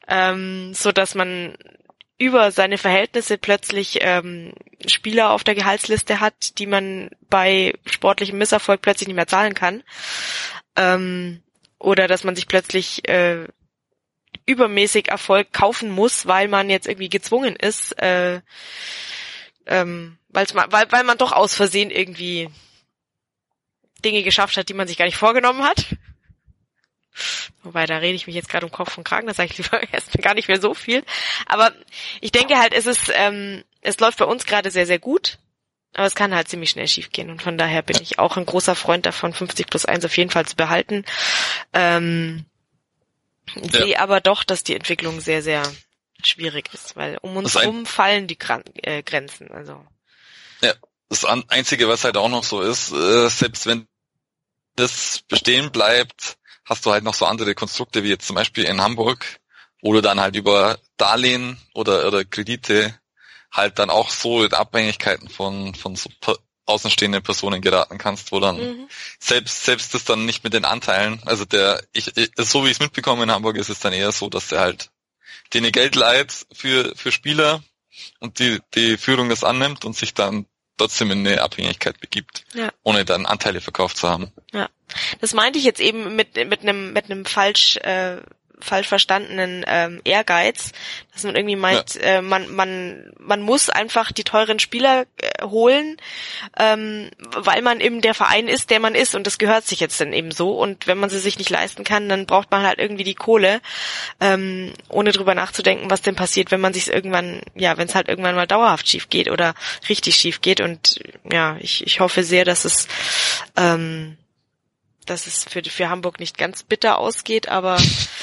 ähm, so dass man über seine Verhältnisse plötzlich ähm, Spieler auf der Gehaltsliste hat, die man bei sportlichem Misserfolg plötzlich nicht mehr zahlen kann. Ähm, oder dass man sich plötzlich äh, übermäßig Erfolg kaufen muss, weil man jetzt irgendwie gezwungen ist, äh, ähm, weil's mal, weil, weil man doch aus Versehen irgendwie Dinge geschafft hat, die man sich gar nicht vorgenommen hat. Wobei, da rede ich mich jetzt gerade um Kopf und Kragen, da sage ich lieber erstmal gar nicht mehr so viel. Aber ich denke halt, es ist, ähm, es läuft bei uns gerade sehr, sehr gut, aber es kann halt ziemlich schnell schiefgehen und von daher bin ich auch ein großer Freund davon, fünfzig plus eins auf jeden Fall zu behalten. Ähm, ja. Sehe aber doch, dass die Entwicklung sehr, sehr schwierig ist, weil um uns herum fallen die Gran- äh, Grenzen. Also ja, das Einzige, was halt auch noch so ist, äh, selbst wenn das bestehen bleibt, hast du halt noch so andere Konstrukte, wie jetzt zum Beispiel in Hamburg, wo du dann halt über Darlehen oder, oder Kredite halt dann auch so in Abhängigkeiten von, von so per, außenstehenden Personen geraten kannst, wo dann mhm. selbst, selbst das dann nicht mit den Anteilen, also der, ich, ich so wie ich es mitbekomme in Hamburg, ist es dann eher so, dass der halt denen Geld leiht für, für Spieler und die, die Führung das annimmt und sich dann trotzdem in eine Abhängigkeit begibt, ja. ohne dann Anteile verkauft zu haben. Ja, das meinte ich jetzt eben mit mit einem mit einem falsch äh, falsch verstandenen ähm, Ehrgeiz, dass man irgendwie meint, ja. äh, man man man muss einfach die teuren Spieler äh, holen, ähm, weil man eben der Verein ist, der man ist und das gehört sich jetzt dann eben so und wenn man sie sich nicht leisten kann, dann braucht man halt irgendwie die Kohle, ähm, ohne drüber nachzudenken, was denn passiert, wenn man sich irgendwann, ja, wenn es halt irgendwann mal dauerhaft schief geht oder richtig schief geht und ja, ich ich hoffe sehr, dass es ähm, dass es für, für Hamburg nicht ganz bitter ausgeht, aber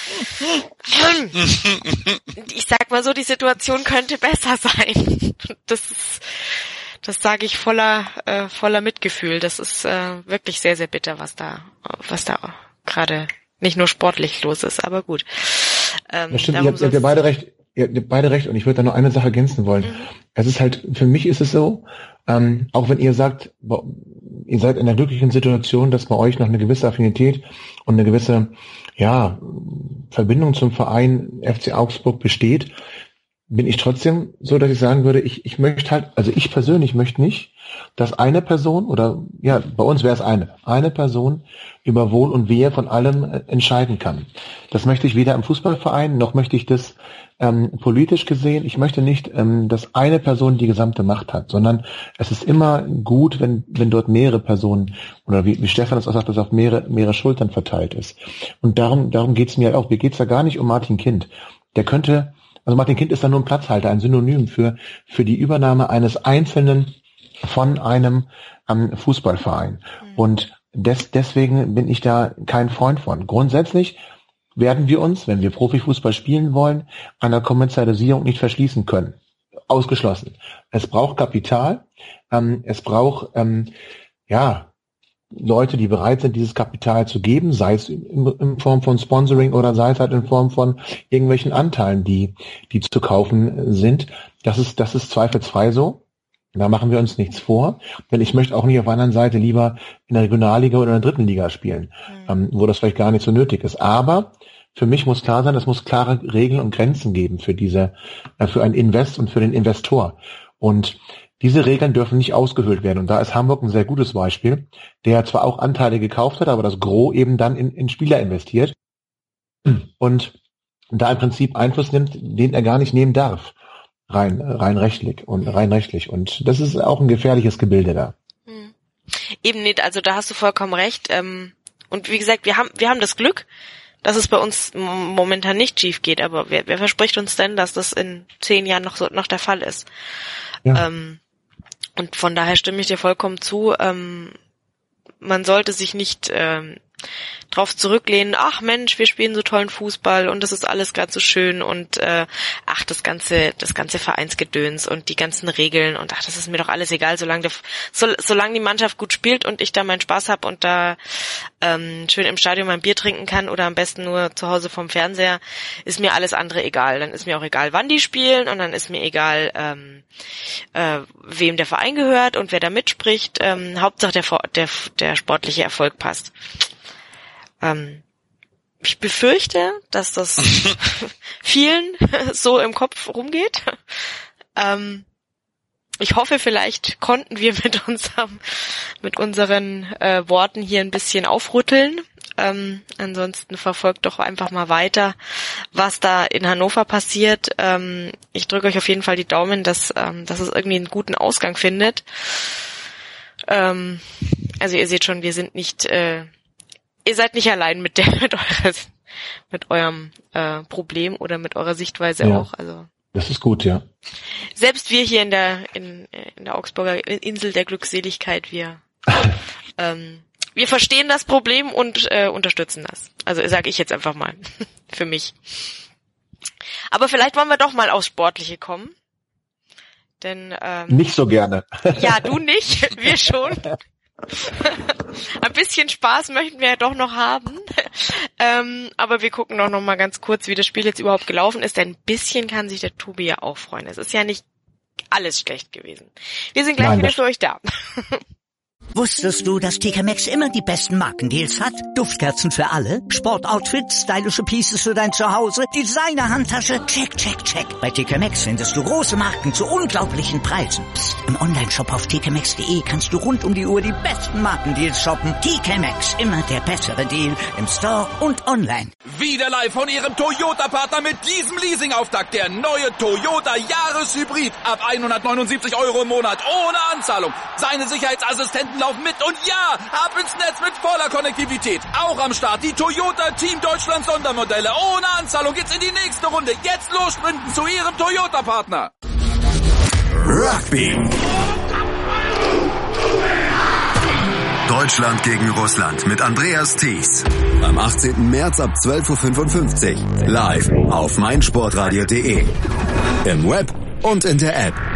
ich sag mal so, die Situation könnte besser sein. Das ist, das sage ich voller, äh, voller Mitgefühl. Das ist äh, wirklich sehr, sehr bitter, was da, was da gerade nicht nur sportlich los ist, aber gut. Ähm, das stimmt, ihr habt, ihr habt ja beide recht, ihr habt beide recht und ich würde da noch eine Sache ergänzen wollen. Mhm. Es ist halt, für mich ist es so, ähm, auch wenn ihr sagt, ihr seid in der glücklichen Situation, dass bei euch noch eine gewisse Affinität und eine gewisse, ja, Verbindung zum Verein F C Augsburg besteht, bin ich trotzdem so, dass ich sagen würde, ich, ich möchte halt, also ich persönlich möchte nicht, dass eine Person oder, ja, bei uns wäre es eine, eine Person über Wohl und Wehe von allem entscheiden kann. Das möchte ich weder im Fußballverein, noch möchte ich das ähm, politisch gesehen. Ich möchte nicht, ähm, dass eine Person die gesamte Macht hat, sondern es ist immer gut, wenn wenn dort mehrere Personen oder wie, wie Stefan es auch sagt, dass auf mehrere mehrere Schultern verteilt ist. Und darum darum geht's mir halt auch. Mir geht's da gar nicht um Martin Kind. Der könnte, also Martin Kind ist da nur ein Platzhalter, ein Synonym für für die Übernahme eines Einzelnen von einem ähm, Fußballverein. Mhm. Und des, deswegen bin ich da kein Freund von. Grundsätzlich werden wir uns, wenn wir Profifußball spielen wollen, einer Kommerzialisierung nicht verschließen können. Ausgeschlossen. Es braucht Kapital, ähm, es braucht ähm, ja Leute, die bereit sind, dieses Kapital zu geben, sei es in, in Form von Sponsoring oder sei es halt in Form von irgendwelchen Anteilen, die die zu kaufen sind. Das ist das ist zweifelsfrei so. Da machen wir uns nichts vor, denn ich möchte auch nicht auf der anderen Seite lieber in der Regionalliga oder in der dritten Liga spielen, mhm. ähm, wo das vielleicht gar nicht so nötig ist. Aber für mich muss klar sein, es muss klare Regeln und Grenzen geben für diese, äh, für ein Invest und für den Investor. Und diese Regeln dürfen nicht ausgehöhlt werden. Und da ist Hamburg ein sehr gutes Beispiel, der zwar auch Anteile gekauft hat, aber das Gros eben dann in, in Spieler investiert und da im Prinzip Einfluss nimmt, den er gar nicht nehmen darf. rein rein rechtlich und rein rechtlich und das ist auch ein gefährliches Gebilde da. Hm. Eben nicht, also da hast du vollkommen recht. Ähm, und wie gesagt, wir haben wir haben das Glück, dass es bei uns momentan nicht schief geht, aber wer, wer verspricht uns denn, dass das in zehn Jahren noch so noch der Fall ist? Ja. Ähm, und von daher stimme ich dir vollkommen zu. Ähm, man sollte sich nicht ähm, drauf zurücklehnen, ach Mensch, wir spielen so tollen Fußball und das ist alles gerade so schön und äh, ach, das ganze das ganze Vereinsgedöns und die ganzen Regeln und ach, das ist mir doch alles egal, solange der, so, solange die Mannschaft gut spielt und ich da meinen Spaß habe und da ähm, schön im Stadion mein Bier trinken kann oder am besten nur zu Hause vom Fernseher, ist mir alles andere egal. Dann ist mir auch egal, wann die spielen und dann ist mir egal, ähm, äh, wem der Verein gehört und wer da mitspricht. Ähm, Hauptsache der, der, der sportliche Erfolg passt. Ähm, ich befürchte, dass das vielen so im Kopf rumgeht. Ähm, ich hoffe, vielleicht konnten wir mit unserem, mit unseren äh, Worten hier ein bisschen aufrütteln. Ähm, ansonsten verfolgt doch einfach mal weiter, was da in Hannover passiert. Ähm, ich drücke euch auf jeden Fall die Daumen, dass, ähm, dass es irgendwie einen guten Ausgang findet. Ähm, also ihr seht schon, wir sind nicht, äh, ihr seid nicht allein mit der, mit eurer, mit eurem äh, Problem oder mit eurer Sichtweise ja, auch. Also das ist gut, ja. Selbst wir hier in der in, in der Augsburger Insel der Glückseligkeit, wir ähm, wir verstehen das Problem und äh, unterstützen das. Also sage ich jetzt einfach mal für mich. Aber vielleicht wollen wir doch mal aufs Sportliche kommen. Denn ähm, nicht so gerne. Ja, du nicht, wir schon. Ein bisschen Spaß möchten wir ja doch noch haben. Ähm, aber wir gucken doch noch mal ganz kurz, wie das Spiel jetzt überhaupt gelaufen ist. Denn ein bisschen kann sich der Tobi ja auch freuen. Es ist ja nicht alles schlecht gewesen. Wir sind gleich Nein, wieder für euch da. Wusstest du, dass T K Maxx immer die besten Markendeals hat? Duftkerzen für alle, Sportoutfits, stylische Pieces für dein Zuhause, Designer-Handtasche, check, check, check. Bei T K Maxx findest du große Marken zu unglaublichen Preisen. Psst. Im Onlineshop auf t k maxx punkt de kannst du rund um die Uhr die besten Markendeals shoppen. T K Maxx, immer der bessere Deal im Store und online. Wieder live von ihrem Toyota-Partner mit diesem Leasing-Auftakt. Der neue Toyota Jahreshybrid. Ab hundertneunundsiebzig Euro im Monat ohne Anzahlung. Seine Sicherheitsassistenten laufen mit und ja, ab ins Netz mit voller Konnektivität. Auch am Start die Toyota Team Deutschland Sondermodelle. Ohne Anzahlung geht's in die nächste Runde. Jetzt los sprinten zu ihrem Toyota-Partner. Rugby. Deutschland gegen Russland mit Andreas Thies. Am achtzehnten März ab zwölf Uhr fünfundfünfzig. Live auf meinsportradio punkt de. Im Web und in der App.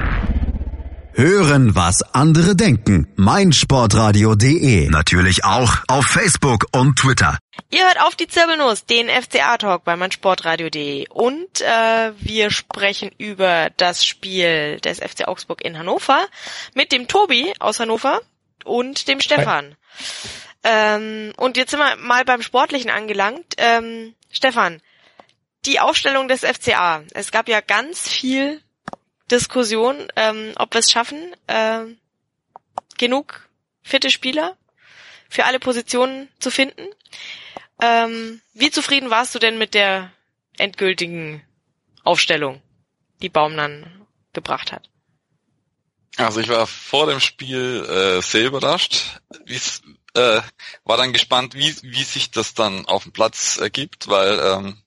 Hören, was andere denken. meinsportradio punkt de. Natürlich auch auf Facebook und Twitter. Ihr hört auf die Zirbelnuss, den F C A-Talk bei meinsportradio punkt de. Und äh, wir sprechen über das Spiel des F C Augsburg in Hannover mit dem Tobi aus Hannover und dem Stefan. Ähm, und jetzt sind wir mal beim Sportlichen angelangt. Ähm, Stefan, die Aufstellung des F C A. Es gab ja ganz viel Diskussion, ähm, ob wir es schaffen, äh, genug fitte Spieler für alle Positionen zu finden. Ähm, wie zufrieden warst du denn mit der endgültigen Aufstellung, die Baum dann gebracht hat? Also ich war vor dem Spiel äh, sehr überrascht. Wie's, äh, war dann gespannt, wie wie sich das dann auf dem Platz ergibt, weil ähm,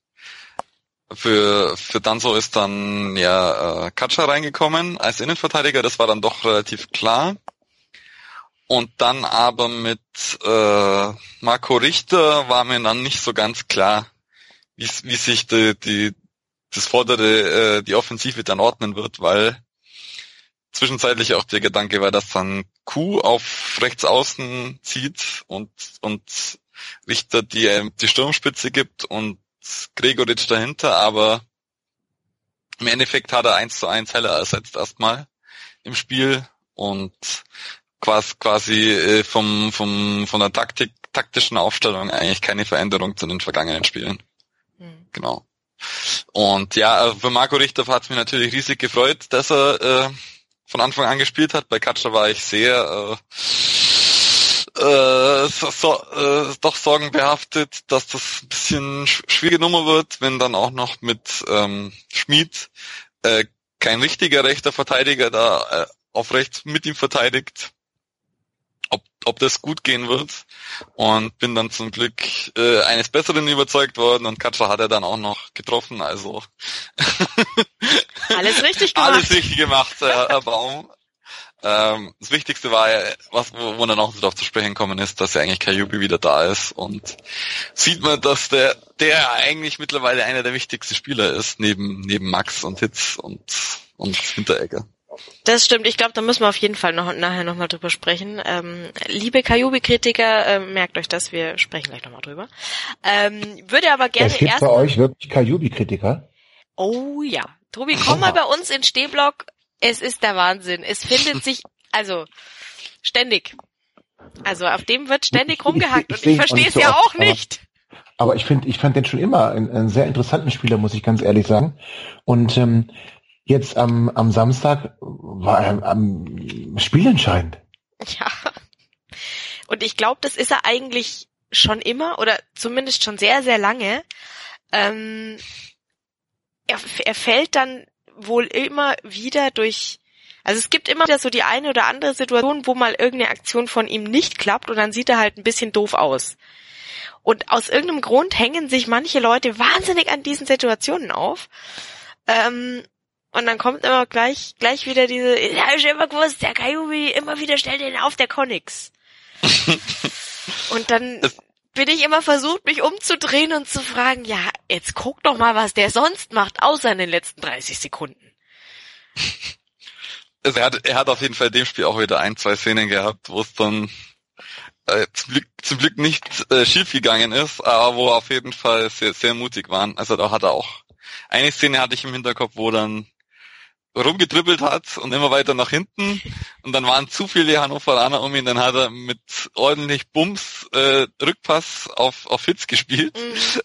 für für Danso ist dann ja äh, Katscha reingekommen als Innenverteidiger. Das war dann doch relativ klar. Und dann aber mit äh, Marco Richter war mir dann nicht so ganz klar, wie wie sich die, die das vordere äh, die Offensive dann ordnen wird, weil zwischenzeitlich auch der Gedanke war, dass dann Kuh auf rechts außen zieht und und Richter die die Sturmspitze gibt und Gregoritsch dahinter, aber im Endeffekt hat er eins zu eins Heller ersetzt erstmal im Spiel und quasi quasi vom vom von der Taktik taktischen Aufstellung eigentlich keine Veränderung zu den vergangenen Spielen. Mhm. Genau. Und ja, für Marco Richter hat es mich natürlich riesig gefreut, dass er äh, von Anfang an gespielt hat. Bei Katscha war ich sehr äh, äh, so, so, äh, doch sorgenbehaftet, dass das ein bisschen schwierige Nummer wird, wenn dann auch noch mit ähm, Schmid äh, kein richtiger rechter Verteidiger da äh, auf rechts mit ihm verteidigt. Ob, ob das gut gehen wird. Und bin dann zum Glück äh, eines Besseren überzeugt worden und Katscha hat er dann auch noch getroffen, also alles richtig gemacht. Alles richtig gemacht, Herr, Herr Baum. Ähm, das Wichtigste war ja, was, wo, wo dann auch darauf zu sprechen kommen ist, dass ja eigentlich Kajubi wieder da ist und sieht man, dass der der eigentlich mittlerweile einer der wichtigsten Spieler ist, neben neben Max und Hitz und und Hinteregger. Das stimmt, ich glaube, da müssen wir auf jeden Fall noch nachher nochmal drüber sprechen. Ähm, liebe Kajubi-Kritiker, äh, merkt euch das, wir sprechen gleich nochmal drüber. Ähm, würde aber gerne erst... Es gibt bei euch wirklich Kajubi-Kritiker? Oh ja. Tobi, komm mal bei uns in Stehblock. Es ist der Wahnsinn. Es findet sich, also ständig. Also auf dem wird ständig rumgehackt und ich verstehe es ja auch nicht. Aber ich finde, ich fand den schon immer einen, einen sehr interessanten Spieler, muss ich ganz ehrlich sagen. Und ähm, jetzt am, am Samstag war er am spielentscheidend. Ja. Und ich glaube, das ist er eigentlich schon immer oder zumindest schon sehr, sehr lange. Ähm, er, er fällt dann wohl immer wieder durch, also es gibt immer wieder so die eine oder andere Situation, wo mal irgendeine Aktion von ihm nicht klappt und dann sieht er halt ein bisschen doof aus. Und aus irgendeinem Grund hängen sich manche Leute wahnsinnig an diesen Situationen auf. Ähm, und dann kommt immer gleich gleich wieder diese, ja, ich hab immer gewusst, der Kajubi, immer wieder stellt den auf, der kann nix. Und dann bin ich immer versucht, mich umzudrehen und zu fragen, ja, jetzt guck doch mal, was der sonst macht, außer in den letzten dreißig Sekunden. Also er hat, er hat auf jeden Fall in dem Spiel auch wieder ein, zwei Szenen gehabt, wo es dann äh, zum Glück, zum Glück nicht äh, schief gegangen ist, aber wo auf jeden Fall sehr, sehr mutig waren. Also da hat er auch, eine Szene hatte ich im Hinterkopf, wo dann rumgedribbelt hat und immer weiter nach hinten und dann waren zu viele Hannoveraner um ihn, dann hat er mit ordentlich Bums äh, Rückpass auf auf Hitz gespielt,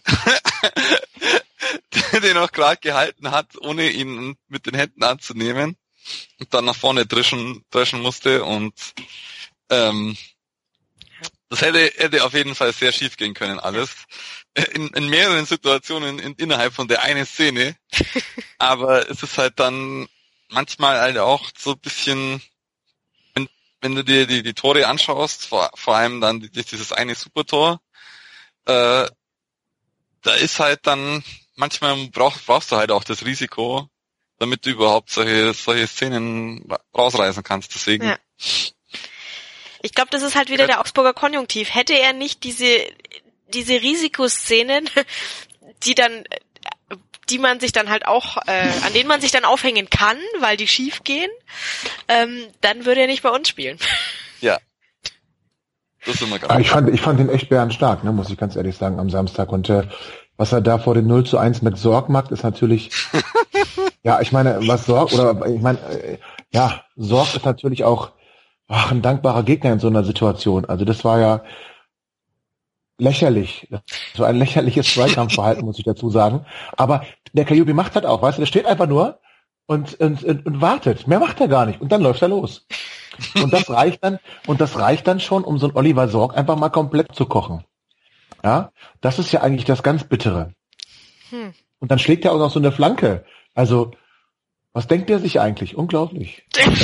mhm. den auch gerade gehalten hat, ohne ihn mit den Händen anzunehmen und dann nach vorne dreschen, dreschen musste und ähm, das hätte, hätte auf jeden Fall sehr schief gehen können alles. In, in mehreren Situationen in, innerhalb von der einen Szene. Aber es ist halt dann manchmal halt auch so ein bisschen, wenn, wenn du dir die, die Tore anschaust, vor, vor allem dann dieses eine Supertor, äh, da ist halt dann, manchmal brauch, brauchst du halt auch das Risiko, damit du überhaupt solche, solche Szenen rausreißen kannst. Deswegen. Ja. Ich glaube, das ist halt wieder der Augsburger Konjunktiv. Hätte er nicht diese diese Risikoszenen, die dann, die man sich dann halt auch, äh, an denen man sich dann aufhängen kann, weil die schief gehen, ähm, dann würde er nicht bei uns spielen. Ja. Das ist immer geil. Ich fand, ich fand ihn echt bärenstark, ne, muss ich ganz ehrlich sagen, am Samstag. Und äh, was er da vor dem null zu eins mit Sorg macht, ist natürlich, ja, ich meine, was Sorg, oder ich meine, äh, ja, Sorg ist natürlich auch ach, ein dankbarer Gegner in so einer Situation. Also das war ja lächerlich. So ein lächerliches Zweikampfverhalten, muss ich dazu sagen. Aber der Kajubi macht das auch, weißt du, der steht einfach nur und, und, und, und wartet. Mehr macht er gar nicht. Und dann läuft er los. Und das reicht dann, und das reicht dann schon, um so einen Oliver Sorg einfach mal komplett zu kochen. Ja, das ist ja eigentlich das ganz Bittere. Hm. Und dann schlägt er auch noch so eine Flanke. Also, was denkt der sich eigentlich? Unglaublich.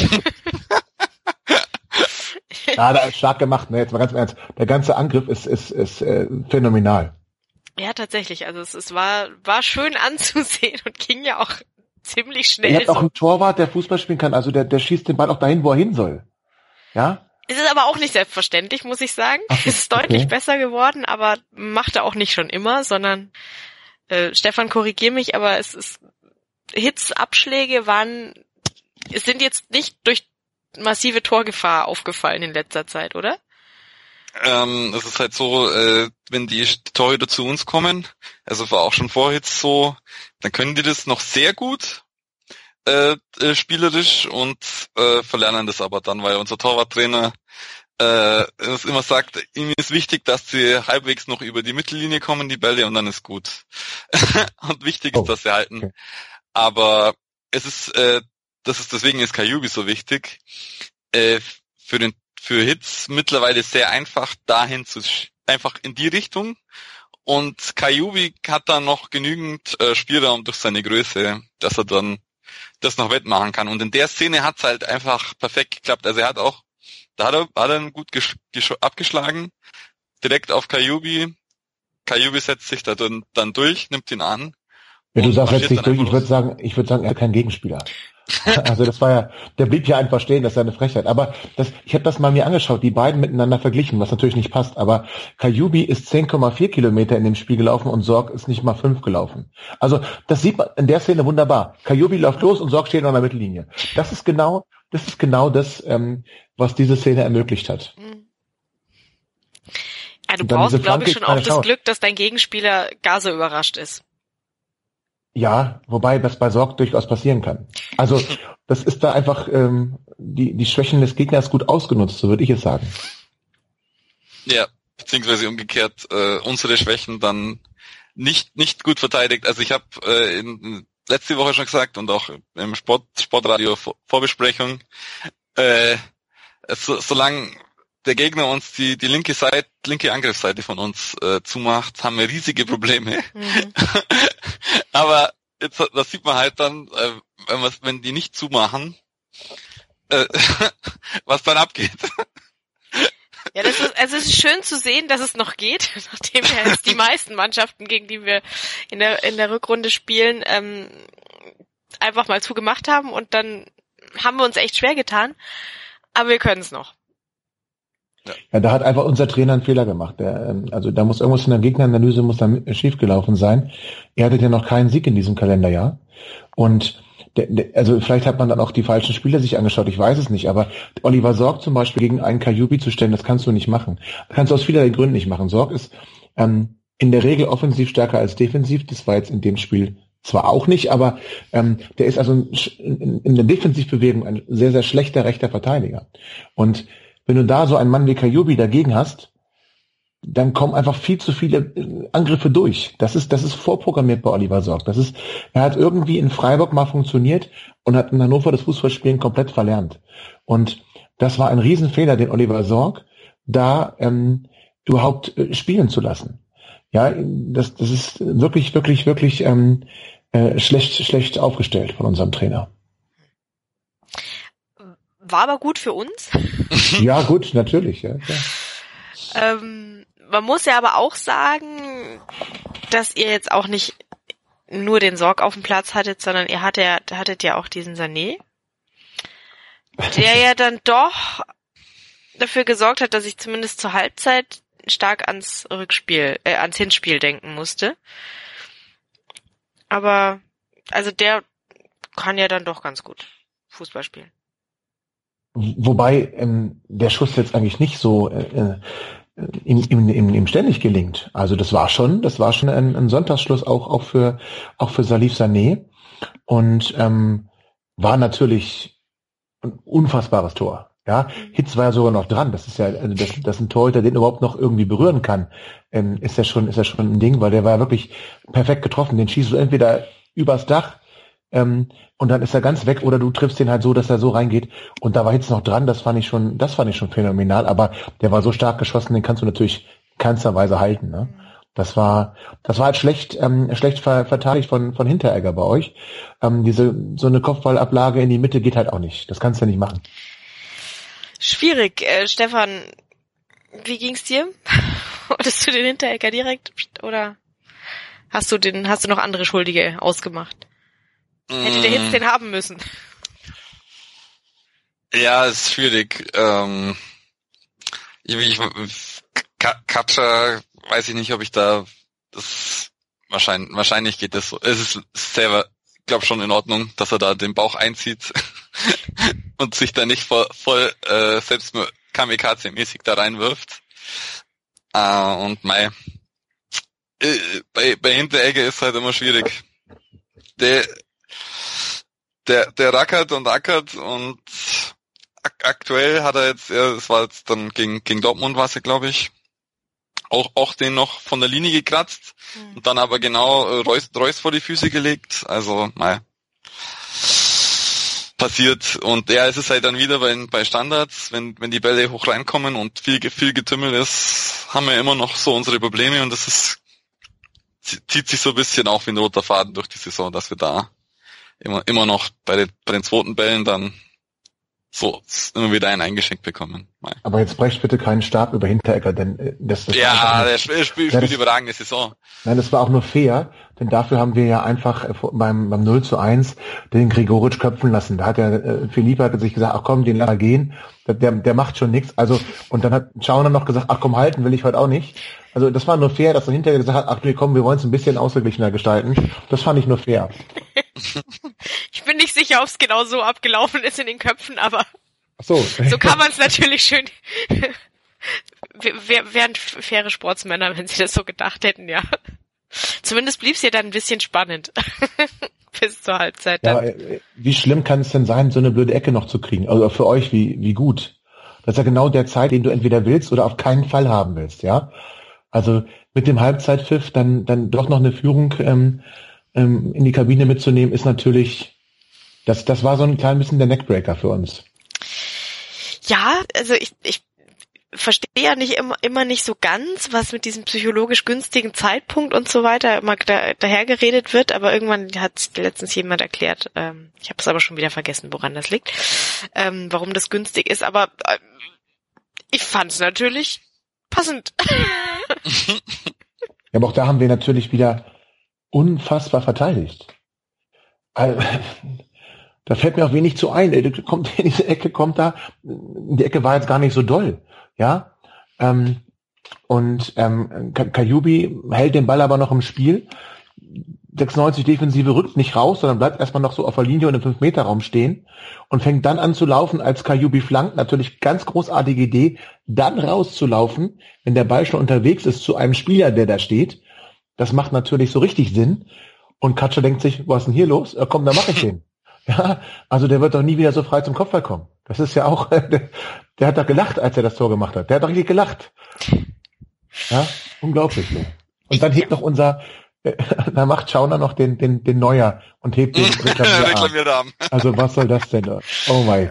Ja, da ist stark gemacht, ne, jetzt mal ganz im Ernst. Der ganze Angriff ist, ist, ist, äh, phänomenal. Ja, tatsächlich. Also es, es war, war schön anzusehen und ging ja auch ziemlich schnell. Er hat auch so. einen Torwart, der Fußball spielen kann. Also der, der schießt den Ball auch dahin, wo er hin soll. Ja? Es ist aber auch nicht selbstverständlich, muss ich sagen. Ach, es ist deutlich okay. besser geworden, aber macht er auch nicht schon immer, sondern äh, Stefan, korrigier mich, aber es ist Hitzabschläge waren, es sind jetzt nicht durch massive Torgefahr aufgefallen in letzter Zeit, oder? Ähm, es ist halt so, äh, wenn die Torhüter zu uns kommen, also war auch schon vorher jetzt so, dann können die das noch sehr gut äh, äh, spielerisch und äh, verlernen das aber dann, weil unser Torwarttrainer äh, es immer sagt, ihm ist wichtig, dass sie halbwegs noch über die Mittellinie kommen, die Bälle, und dann ist gut. Und wichtig ist, oh. dass sie halten. Okay. Aber es ist äh, Das ist, deswegen ist Kajubi so wichtig, äh, für den, für Hitz mittlerweile sehr einfach dahin zu, einfach in die Richtung. Und Kajubi hat dann noch genügend äh, Spielraum durch seine Größe, dass er dann das noch wettmachen kann. Und in der Szene hat's halt einfach perfekt geklappt. Also er hat auch, da hat er, hat er gut gesch- gesch- abgeschlagen, direkt auf Kajubi. Kajubi setzt sich da dann, dann durch, nimmt ihn an. Wenn du sagst, setzt sich durch, ich würde sagen, ich würde sagen, er hat keinen Gegenspieler. Also das war ja, der blieb ja einfach stehen, das ist ja eine Frechheit. Aber das, ich habe das mal mir angeschaut, die beiden miteinander verglichen, was natürlich nicht passt. Aber Kajubi ist zehn Komma vier Kilometer in dem Spiel gelaufen und Sorg ist nicht mal fünf gelaufen. Also das sieht man in der Szene wunderbar. Kajubi läuft los und Sorg steht noch in der Mittellinie. Das ist genau, das ist genau das, ähm, was diese Szene ermöglicht hat. Ja, du brauchst, glaube ich, schon auch das Glück, dass dein Gegenspieler gar so überrascht ist. Ja, wobei das bei Sorg durchaus passieren kann. Also das ist da einfach ähm, die die Schwächen des Gegners gut ausgenutzt, so würde ich es sagen. Ja, beziehungsweise umgekehrt äh, unsere Schwächen dann nicht nicht gut verteidigt. Also ich habe äh, in, letzte Woche schon gesagt und auch im Sport Sportradio Vorbesprechung, äh, so, solange der Gegner uns die die linke Seite, linke Angriffsseite von uns äh, zumacht, haben wir riesige Probleme. Mhm. Aber jetzt, das sieht man halt dann, äh, wenn, wenn die nicht zumachen, äh, was dann abgeht. Ja, das ist, also es ist schön zu sehen, dass es noch geht, nachdem ja jetzt die meisten Mannschaften, gegen die wir in der in der Rückrunde spielen, ähm, einfach mal zugemacht haben und dann haben wir uns echt schwer getan, aber wir können es noch. Ja, da hat einfach unser Trainer einen Fehler gemacht. Der, also da muss irgendwas in der Gegneranalyse muss da schiefgelaufen sein. Er hatte ja noch keinen Sieg in diesem Kalenderjahr und Der, der, also vielleicht hat man dann auch die falschen Spieler sich angeschaut, ich weiß es nicht, aber Oliver Sorg zum Beispiel gegen einen Kajubi zu stellen, das kannst du nicht machen. Das kannst du aus vielerlei Gründen nicht machen. Sorg ist ähm, in der Regel offensiv stärker als defensiv, das war jetzt in dem Spiel zwar auch nicht, aber ähm, der ist also in, in, in der Defensivbewegung ein sehr, sehr schlechter rechter Verteidiger. Und wenn du da so einen Mann wie Kajubi dagegen hast, dann kommen einfach viel zu viele Angriffe durch. Das ist, das ist vorprogrammiert bei Oliver Sorg. Das ist, er hat irgendwie in Freiburg mal funktioniert und hat in Hannover das Fußballspielen komplett verlernt. Und das war ein Riesenfehler, den Oliver Sorg da ähm, überhaupt äh, spielen zu lassen. Ja, das, das ist wirklich, wirklich, wirklich ähm, äh, schlecht, schlecht aufgestellt von unserem Trainer. War aber gut für uns. Ja, gut, natürlich. Ja, ähm, man muss ja aber auch sagen, dass ihr jetzt auch nicht nur den Sorg auf dem Platz hattet, sondern ihr hattet, hattet ja auch diesen Sané, der ja dann doch dafür gesorgt hat, dass ich zumindest zur Halbzeit stark ans Rückspiel, äh, ans Hinspiel denken musste. Aber, also der kann ja dann doch ganz gut Fußball spielen. Wobei ähm, der Schuss jetzt eigentlich nicht so äh, im, im, im, im ständig gelingt. Also das war schon, das war schon ein, ein Sonntagsschluss auch auch für auch für Salif Sané und ähm, war natürlich ein unfassbares Tor. Ja, Hitz war ja sogar noch dran. Das ist ja, also das, das ein Torhüter, den überhaupt noch irgendwie berühren kann, ähm, ist ja schon, ist ja schon ein Ding, weil der war ja wirklich perfekt getroffen. Den schießt du entweder übers Dach ähm, und dann ist er ganz weg, oder du triffst den halt so, dass er so reingeht. Und da war Hitz noch dran. Das fand ich schon, das fand ich schon phänomenal. Aber der war so stark geschossen, den kannst du natürlich keinsterweise halten. Ne? Das war, das war halt schlecht, ähm, schlecht ver- verteidigt von von Hinteregger bei euch. Ähm, diese so eine Kopfballablage in die Mitte geht halt auch nicht. Das kannst du ja nicht machen. Schwierig, äh, Stefan, wie ging's dir? Wolltest du den Hinteregger direkt oder hast du den, hast du noch andere Schuldige ausgemacht? Mm. Hätte der Hitz den haben müssen? Ja, ist schwierig. Ähm, ich, ich, Katscha, weiß ich nicht, ob ich da das wahrscheinlich wahrscheinlich geht das so. Es ist selber, ich glaube schon in Ordnung, dass er da den Bauch einzieht und sich da nicht voll, voll äh, selbst Kamikaze-mäßig da reinwirft. Äh, und mei, äh, bei, bei Hinteregger ist halt immer schwierig. Der, der, der rackert und ackert und ak- aktuell hat er jetzt, ja, es war jetzt dann gegen, gegen Dortmund war es ja, glaube ich, auch, auch den noch von der Linie gekratzt mhm. und dann aber genau äh, Reus, Reus vor die Füße gelegt. Also, mei. Passiert. Und ja, es ist halt dann wieder bei, bei Standards, wenn, wenn die Bälle hoch reinkommen und viel, viel Getümmel ist, haben wir immer noch so unsere Probleme und das ist, zieht sich so ein bisschen auch wie ein roter Faden durch die Saison, dass wir da immer, immer noch bei den, bei den zweiten Bällen dann so immer wieder einen eingeschenkt bekommen. Nein. Aber jetzt brecht bitte keinen Stab über Hinteregger, denn das, das ja, der spielt, spielt, spielt ja, überragende Saison. Nein, das war auch nur fair, denn dafür haben wir ja einfach beim beim null zu eins den Gregoritsch köpfen lassen. Da hat ja äh, Philippe hat sich gesagt, ach komm, den lass mal gehen, der der macht schon nichts. Also und dann hat Schauner noch gesagt, ach komm, halten will ich heute auch nicht. Also das war nur fair, dass er hinterher gesagt hat, ach nee, komm, wir wollen es ein bisschen ausgeglichener gestalten. Das fand ich nur fair. Ich bin nicht sicher, ob es genau so abgelaufen ist in den Köpfen, aber ach so. So kann man es natürlich schön. Wir wären faire Sportsmänner, wenn sie das so gedacht hätten, ja. Zumindest blieb es ja dann ein bisschen spannend. Bis zur Halbzeit. Ja, wie schlimm kann es denn sein, so eine blöde Ecke noch zu kriegen? Also für euch, wie wie gut. Das ist ja genau der Zeit, den du entweder willst oder auf keinen Fall haben willst, ja. Also mit dem Halbzeitpfiff dann dann doch noch eine Führung ähm, ähm, in die Kabine mitzunehmen, ist natürlich, das das war so ein klein bisschen der Neckbreaker für uns. Ja, also ich ich verstehe ja nicht immer immer nicht so ganz, was mit diesem psychologisch günstigen Zeitpunkt und so weiter immer da, dahergeredet wird, aber irgendwann hat letztens jemand erklärt, ähm, ich habe es aber schon wieder vergessen, woran das liegt, ähm, warum das günstig ist, aber äh, ich fand es natürlich passend. Ja, aber auch da haben wir natürlich wieder unfassbar verteidigt. Also, da fällt mir auch wenig zu ein. Kommt in diese Ecke, kommt da, die Ecke war jetzt gar nicht so doll. Ja, ähm, und ähm, Kajubi hält den Ball aber noch im Spiel. sechsundneunzig Defensive rückt nicht raus, sondern bleibt erstmal noch so auf der Linie und im fünf Meter Raum stehen und fängt dann an zu laufen, als Kajubi flankt. Natürlich ganz großartige Idee, dann rauszulaufen, wenn der Ball schon unterwegs ist zu einem Spieler, der da steht. Das macht natürlich so richtig Sinn. Und Katscher denkt sich, was ist denn hier los? Ja, komm, dann mach ich den. Ja, also der wird doch nie wieder so frei zum Kopfball kommen. Das ist ja auch, der, der hat doch gelacht, als er das Tor gemacht hat. Der hat doch richtig gelacht. Ja, unglaublich. Und dann hebt noch unser, äh, da macht Schauner noch den, den, den Neuer und hebt den Reklamierarm. Also was soll das denn? Oh mein.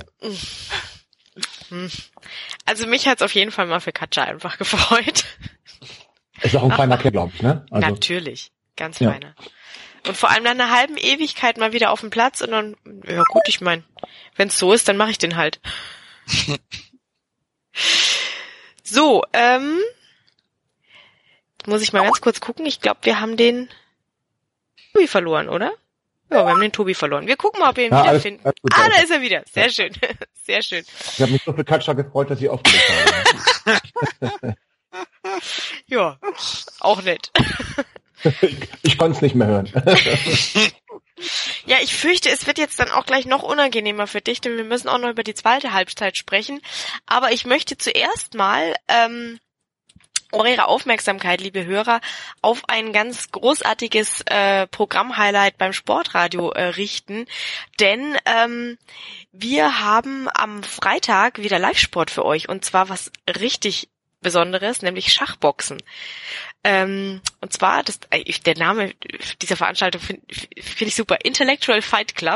Also mich hat's auf jeden Fall mal für Katscher einfach gefreut. Ist auch ein feiner Kerl, glaube ich, ne? Also, natürlich, ganz ja. feiner. Und vor allem nach einer halben Ewigkeit mal wieder auf dem Platz und dann, ja gut, ich meine, wenn's so ist, dann mache ich den halt. So, ähm, muss ich mal ganz kurz gucken. Ich glaube, wir haben den Tobi verloren, oder? Ja, wir haben den Tobi verloren. Wir gucken mal, ob wir ihn ja, wiederfinden. Alles, alles gut, ah, da ist er wieder. Sehr ja. schön. Sehr schön. Ich habe mich so für Katscher gefreut, dass ich aufgelegt habe. Ja, auch nett. Ich, ich konnte es nicht mehr hören. Ja, ich fürchte, es wird jetzt dann auch gleich noch unangenehmer für dich, denn wir müssen auch noch über die zweite Halbzeit sprechen. Aber ich möchte zuerst mal ähm, eure Aufmerksamkeit, liebe Hörer, auf ein ganz großartiges äh, Programm-Highlight beim Sportradio äh, richten. Denn ähm, wir haben am Freitag wieder Live-Sport für euch und zwar was richtig Besonderes, nämlich Schachboxen. Ähm, und zwar, das, der Name dieser Veranstaltung finde find ich super, Intellectual Fight Club,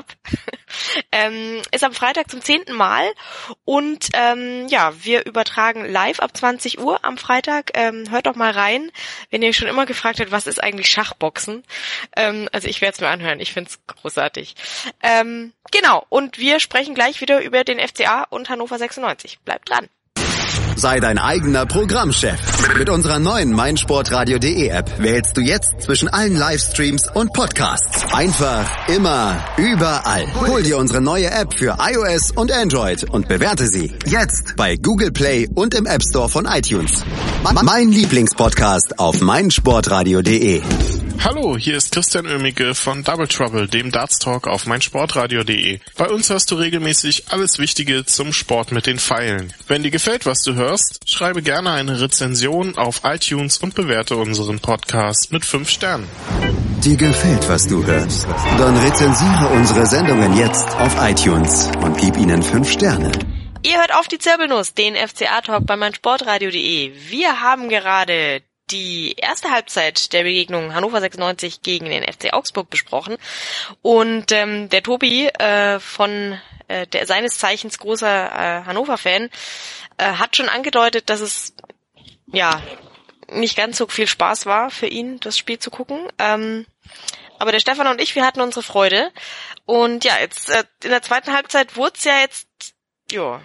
ähm, ist am Freitag zum zehnten Mal und ähm, ja, wir übertragen live ab zwanzig Uhr am Freitag. Ähm, hört doch mal rein, wenn ihr euch schon immer gefragt habt, was ist eigentlich Schachboxen? Ähm, also ich werde es mir anhören, ich finde es großartig. Ähm, genau, und wir sprechen gleich wieder über den F C A und Hannover sechsundneunzig. Bleibt dran. Sei dein eigener Programmchef. Mit unserer neuen meinsportradio punkt de App wählst du jetzt zwischen allen Livestreams und Podcasts. Einfach, immer, überall. Hol dir unsere neue App für iOS und Android und bewerte sie jetzt bei Google Play und im App Store von iTunes. Mein Lieblingspodcast auf meinsportradio punkt de. Hallo, hier ist Christian Oemicke von Double Trouble, dem Darts Talk auf meinsportradio punkt de. Bei uns hörst du regelmäßig alles Wichtige zum Sport mit den Pfeilen. Wenn dir gefällt, was du hörst, schreibe gerne eine Rezension auf iTunes und bewerte unseren Podcast mit fünf Sternen. Dir gefällt, was du hörst? Dann rezensiere unsere Sendungen jetzt auf iTunes und gib ihnen fünf Sterne. Ihr hört auf die Zirbelnuss, den F C A-Talk bei meinsportradio punkt de. Wir haben gerade die erste Halbzeit der Begegnung Hannover sechsundneunzig gegen den F C Augsburg besprochen und ähm, der Tobi äh, von äh, der seines Zeichens großer äh, Hannover-Fan äh, hat schon angedeutet, dass es ja nicht ganz so viel Spaß war für ihn, das Spiel zu gucken. Ähm, aber der Stefan und ich, wir hatten unsere Freude und ja, jetzt äh, in der zweiten Halbzeit wurde es ja jetzt, ja,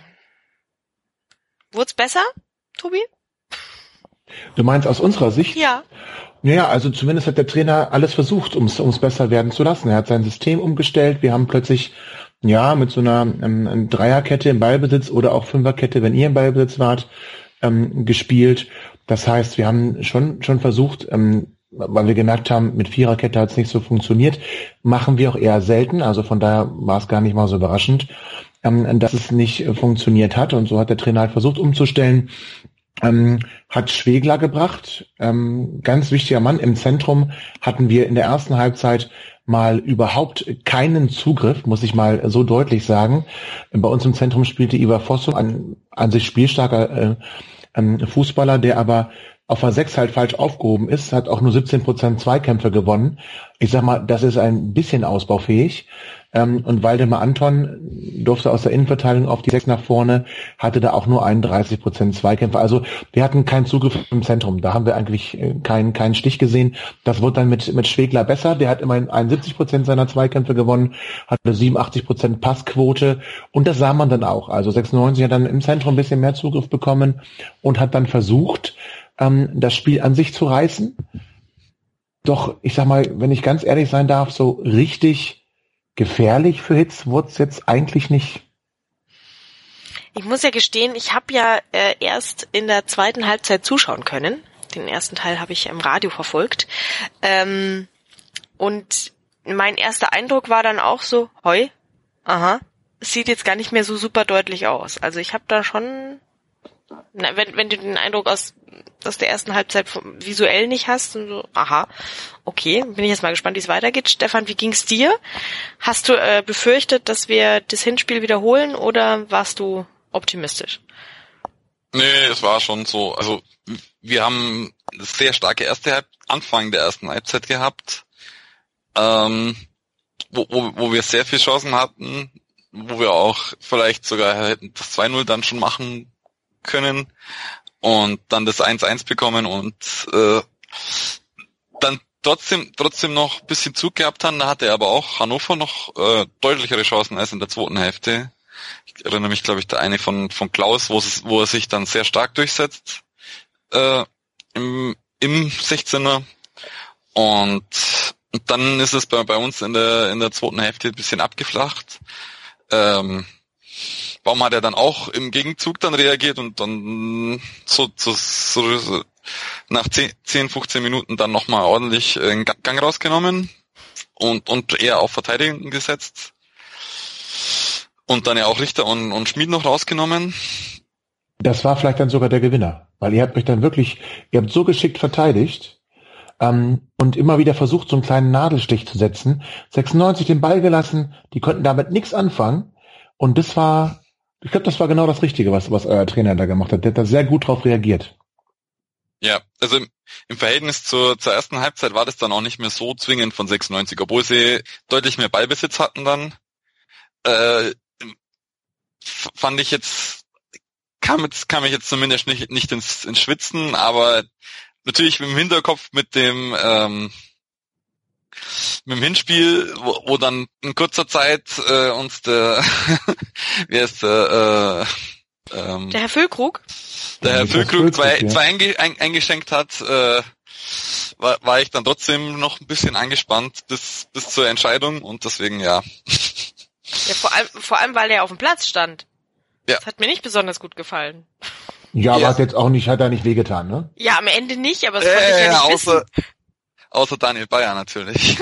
wurde es besser, Tobi? Du meinst aus unserer Sicht? Ja. Naja, also zumindest hat der Trainer alles versucht, um es besser werden zu lassen. Er hat sein System umgestellt. Wir haben plötzlich, ja, mit so einer ähm, Dreierkette im Ballbesitz oder auch Fünferkette, wenn ihr im Ballbesitz wart, ähm, gespielt. Das heißt, wir haben schon schon versucht, ähm, weil wir gemerkt haben, mit Viererkette hat es nicht so funktioniert, machen wir auch eher selten. Also von daher war es gar nicht mal so überraschend, ähm, dass es nicht äh, funktioniert hat. Und so hat der Trainer halt versucht umzustellen. ähm, hat Schwegler gebracht, ähm, ganz wichtiger Mann. Im Zentrum hatten wir in der ersten Halbzeit mal überhaupt keinen Zugriff, muss ich mal so deutlich sagen. Bei uns im Zentrum spielte Ivar Fossum, ein an sich spielstarker äh, ein Fußballer, der aber auf der sechs halt falsch aufgehoben ist, hat auch nur siebzehn Prozent Zweikämpfe gewonnen. Ich sag mal, das ist ein bisschen ausbaufähig. Ähm, und Waldemar Anton durfte aus der Innenverteidigung auf die sechs nach vorne, hatte da auch nur einunddreißig Prozent Zweikämpfe. Also wir hatten keinen Zugriff im Zentrum. Da haben wir eigentlich keinen keinen Stich gesehen. Das wird dann mit mit Schwegler besser. Der hat immerhin einundsiebzig Prozent seiner Zweikämpfe gewonnen, hatte siebenundachtzig Prozent Passquote. Und das sah man dann auch. Also sechsundneunzig hat dann im Zentrum ein bisschen mehr Zugriff bekommen und hat dann versucht, ähm, das Spiel an sich zu reißen. Doch, ich sag mal, wenn ich ganz ehrlich sein darf, so richtig gefährlich für Hitz wurde es jetzt eigentlich nicht. Ich muss ja gestehen, ich habe ja äh, erst in der zweiten Halbzeit zuschauen können. Den ersten Teil habe ich im Radio verfolgt. Ähm, und mein erster Eindruck war dann auch so, hoi, aha, es sieht jetzt gar nicht mehr so super deutlich aus. Also ich habe da schon, na, wenn, wenn du den Eindruck aus, aus der ersten Halbzeit visuell nicht hast, und so, aha, okay, bin ich jetzt mal gespannt, wie es weitergeht. Stefan, wie ging's dir? Hast du äh, befürchtet, dass wir das Hinspiel wiederholen oder warst du optimistisch? Nee, es war schon so. Also wir haben eine sehr starke erste Halb Anfang der ersten Halbzeit gehabt, ähm, wo, wo, wo wir sehr viele Chancen hatten, wo wir auch vielleicht sogar hätten das zwei null dann schon machen können und dann das eins eins bekommen und äh, dann trotzdem trotzdem noch ein bisschen Zug gehabt haben. Da hatte aber auch Hannover noch äh, deutlichere Chancen als in der zweiten Hälfte. Ich erinnere mich, glaube ich, der eine von von Klaus, wo es wo er sich dann sehr stark durchsetzt äh, im im sechzehner und, und dann ist es bei bei uns in der in der zweiten Hälfte ein bisschen abgeflacht. Ähm, Baum hat er dann auch im Gegenzug dann reagiert und dann so, so, so, so nach zehn, fünfzehn Minuten dann nochmal ordentlich einen Gang rausgenommen und, und eher auf Verteidigung gesetzt. Und dann ja auch Richter und, und Schmid noch rausgenommen. Das war vielleicht dann sogar der Gewinner, weil ihr habt euch dann wirklich, ihr habt so geschickt verteidigt ähm, und immer wieder versucht, so einen kleinen Nadelstich zu setzen. sechsundneunzig den Ball gelassen, die konnten damit nichts anfangen und das war, ich glaube, das war genau das Richtige, was, was euer Trainer da gemacht hat. Der hat da sehr gut drauf reagiert. Ja, also im, im Verhältnis zur, zur ersten Halbzeit war das dann auch nicht mehr so zwingend von sechsundneunzig, obwohl sie deutlich mehr Ballbesitz hatten dann. Äh, fand ich jetzt, kam jetzt, kam ich jetzt zumindest nicht, nicht ins, ins Schwitzen, aber natürlich im Hinterkopf mit dem, ähm, mit dem Hinspiel, wo, wo dann in kurzer Zeit äh, uns der, wie heißt der, äh, ähm, der Herr Füllkrug, der Herr Füllkrug zwei, ja. zwei einge, ein, eingeschenkt hat, äh, war, war ich dann trotzdem noch ein bisschen angespannt bis bis zur Entscheidung und deswegen ja. Ja, vor allem, vor allem, weil er auf dem Platz stand. Ja. Das hat mir nicht besonders gut gefallen. Ja, aber ja. hat jetzt auch nicht, hat er nicht wehgetan, ne? Ja, am Ende nicht, aber das äh, konnte ich ja nicht außer, wissen. Außer Daniel Bayer natürlich.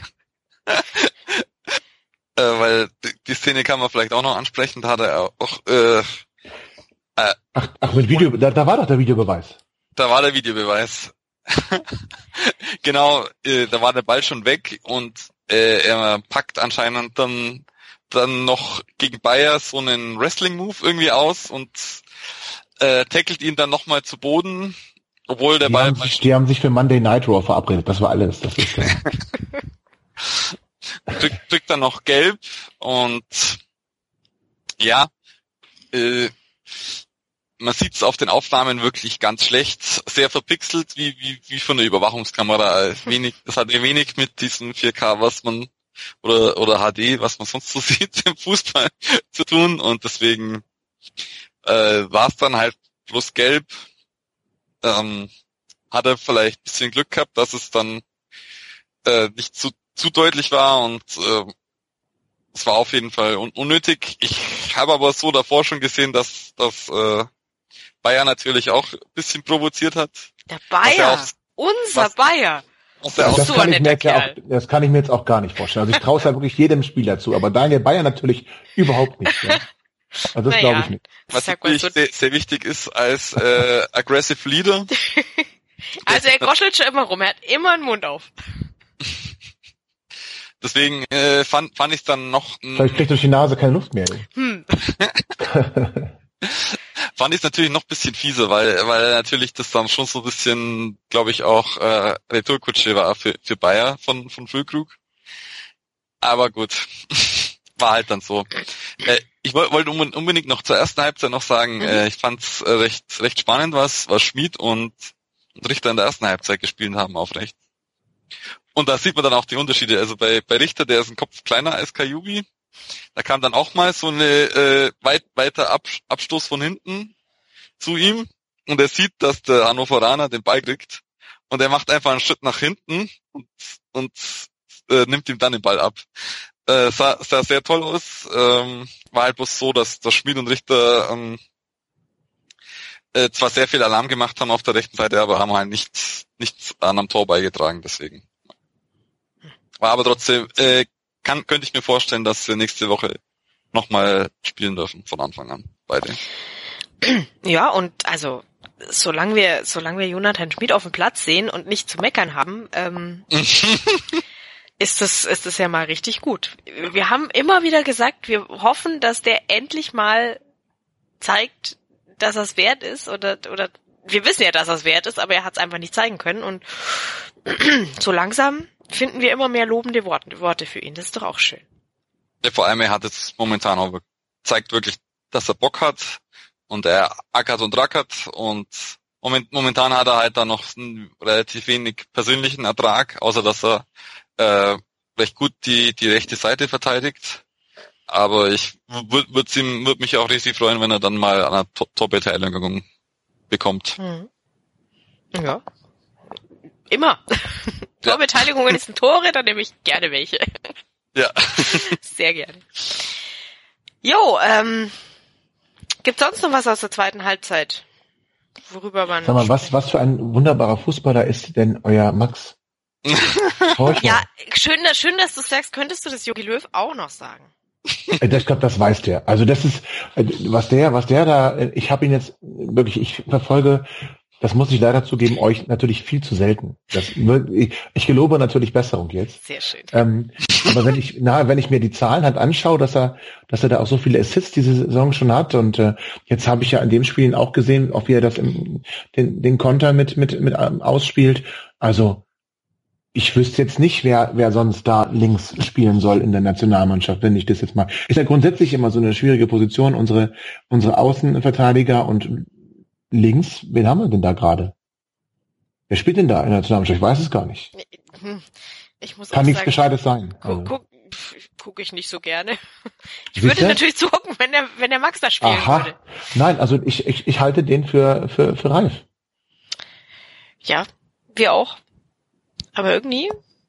äh, weil die, die Szene kann man vielleicht auch noch ansprechen, da hat er auch äh, äh, ach, ach, mit Video, da, da war doch der Videobeweis. Da war der Videobeweis. Genau, äh, da war der Ball schon weg und äh, er packt anscheinend dann dann noch gegen Bayer so einen Wrestling-Move irgendwie aus und äh, tackelt ihn dann nochmal zu Boden, obwohl der die Ball... Haben sich, die haben sich für Monday Night Raw verabredet, das war alles. Das ist ja. kriegt, kriegt dann noch gelb und ja, äh, man sieht es auf den Aufnahmen wirklich ganz schlecht, sehr verpixelt, wie wie wie von der Überwachungskamera. Wenig, das hat wenig mit diesem vier K, was man oder oder H D, was man sonst so sieht im Fußball zu tun und deswegen äh, war es dann halt bloß gelb. Ähm, hat er vielleicht ein bisschen Glück gehabt, dass es dann äh, nicht zu zu deutlich war und äh, es war auf jeden Fall un- unnötig. Ich habe aber so davor schon gesehen, dass dass äh, Bayer natürlich auch ein bisschen provoziert hat. Der Bayer, auch, unser was, Bayer. was Das, auch das, so kann ein ich mir jetzt ja Kerl. auch, das kann ich mir jetzt auch gar nicht vorstellen. Also ich traue es ja wirklich jedem Spieler zu, aber Daniel Bayer natürlich überhaupt nicht. Ja. Also das Naja. glaube ich nicht. Was Sag mal natürlich so- sehr, sehr wichtig ist als äh, aggressive Leader. Also er goschelt schon immer rum, er hat immer einen Mund auf. Deswegen äh, fand, fand ich es dann noch mh, Vielleicht kriegt durch die Nase keine Luft mehr. Hm. fand ich es natürlich noch ein bisschen fieser, weil weil natürlich das dann schon so ein bisschen, glaube ich, auch äh, Retourkutsche war für für Bayer von von Füllkrug. Aber gut, war halt dann so. Äh, ich wollte wollt unbedingt noch zur ersten Halbzeit noch sagen, Mhm. äh, ich fand's äh, recht recht spannend, was was Schmid und, und Richter in der ersten Halbzeit gespielt haben auf rechts. Und da sieht man dann auch die Unterschiede. Also bei bei Richter, der ist ein Kopf kleiner als Kajubi. Da kam dann auch mal so eine äh, weit weiter Ab, Abstoß von hinten zu ihm und er sieht, dass der Hannoveraner den Ball kriegt und er macht einfach einen Schritt nach hinten und und äh, nimmt ihm dann den Ball ab. Äh, sah, sah sehr toll aus. Ähm, war halt bloß so, dass der Schmid und Richter ähm, äh, zwar sehr viel Alarm gemacht haben auf der rechten Seite, aber haben halt nichts nichts an am Tor beigetragen. Deswegen war aber trotzdem äh, kann könnte ich mir vorstellen, dass wir nächste Woche nochmal spielen dürfen von Anfang an beide. Ja, und also solange wir solange wir Jonathan Schmid auf dem Platz sehen und nicht zu meckern haben, ähm, ist das ist das ja mal richtig gut. Wir haben immer wieder gesagt, wir hoffen, dass der endlich mal zeigt, dass er es wert ist oder oder wir wissen ja, dass er es wert ist, aber er hat es einfach nicht zeigen können und so langsam finden wir immer mehr lobende Worte, Worte für ihn. Das ist doch auch schön. Ja, vor allem er hat jetzt momentan auch zeigt wirklich, dass er Bock hat und er ackert und rackert und moment, momentan hat er halt da noch einen relativ wenig persönlichen Ertrag, außer dass er äh, recht gut die die rechte Seite verteidigt. Aber ich würde würd ihm würd mich auch riesig freuen, wenn er dann mal eine Top-Beteiligung bekommt. Mhm. Ja. Immer. Torbeteiligungen sind Tore, dann nehme ich gerne welche. Ja. Sehr gerne. Jo, ähm, gibt's sonst noch was aus der zweiten Halbzeit, worüber man... Sag mal, was, was für ein wunderbarer Fußballer ist denn euer Max? Ja, schön, schön, dass du sagst, könntest du das Jogi Löw auch noch sagen? Ich glaube, das weiß der. Also das ist, was der, was der da, ich habe ihn jetzt wirklich, ich verfolge, das muss ich leider zugeben, euch natürlich viel zu selten. Das, ich, ich gelobe natürlich Besserung jetzt. Sehr schön. Ähm, aber wenn ich, na, wenn ich mir die Zahlen halt anschaue, dass er, dass er da auch so viele Assists diese Saison schon hat und äh, jetzt habe ich ja in dem Spiel auch gesehen, auch wie er das im, den, den Konter mit mit mit ähm, ausspielt. Also ich wüsste jetzt nicht, wer wer sonst da links spielen soll in der Nationalmannschaft, wenn ich das jetzt mal. Ist ja grundsätzlich immer so eine schwierige Position, unsere unsere Außenverteidiger und links, wen haben wir denn da gerade? Wer spielt denn da in der Nationalmannschaft? Ich weiß es gar nicht. Ich muss Kann auch nichts sagen, Gescheites sein. Guck, Also. guck, guck ich nicht so gerne. Ich Siehste? würde natürlich zugucken, wenn der wenn der Max da spielen Aha. würde. Nein, also ich, ich ich halte den für für für reif. Ja, wir auch. Aber irgendwie,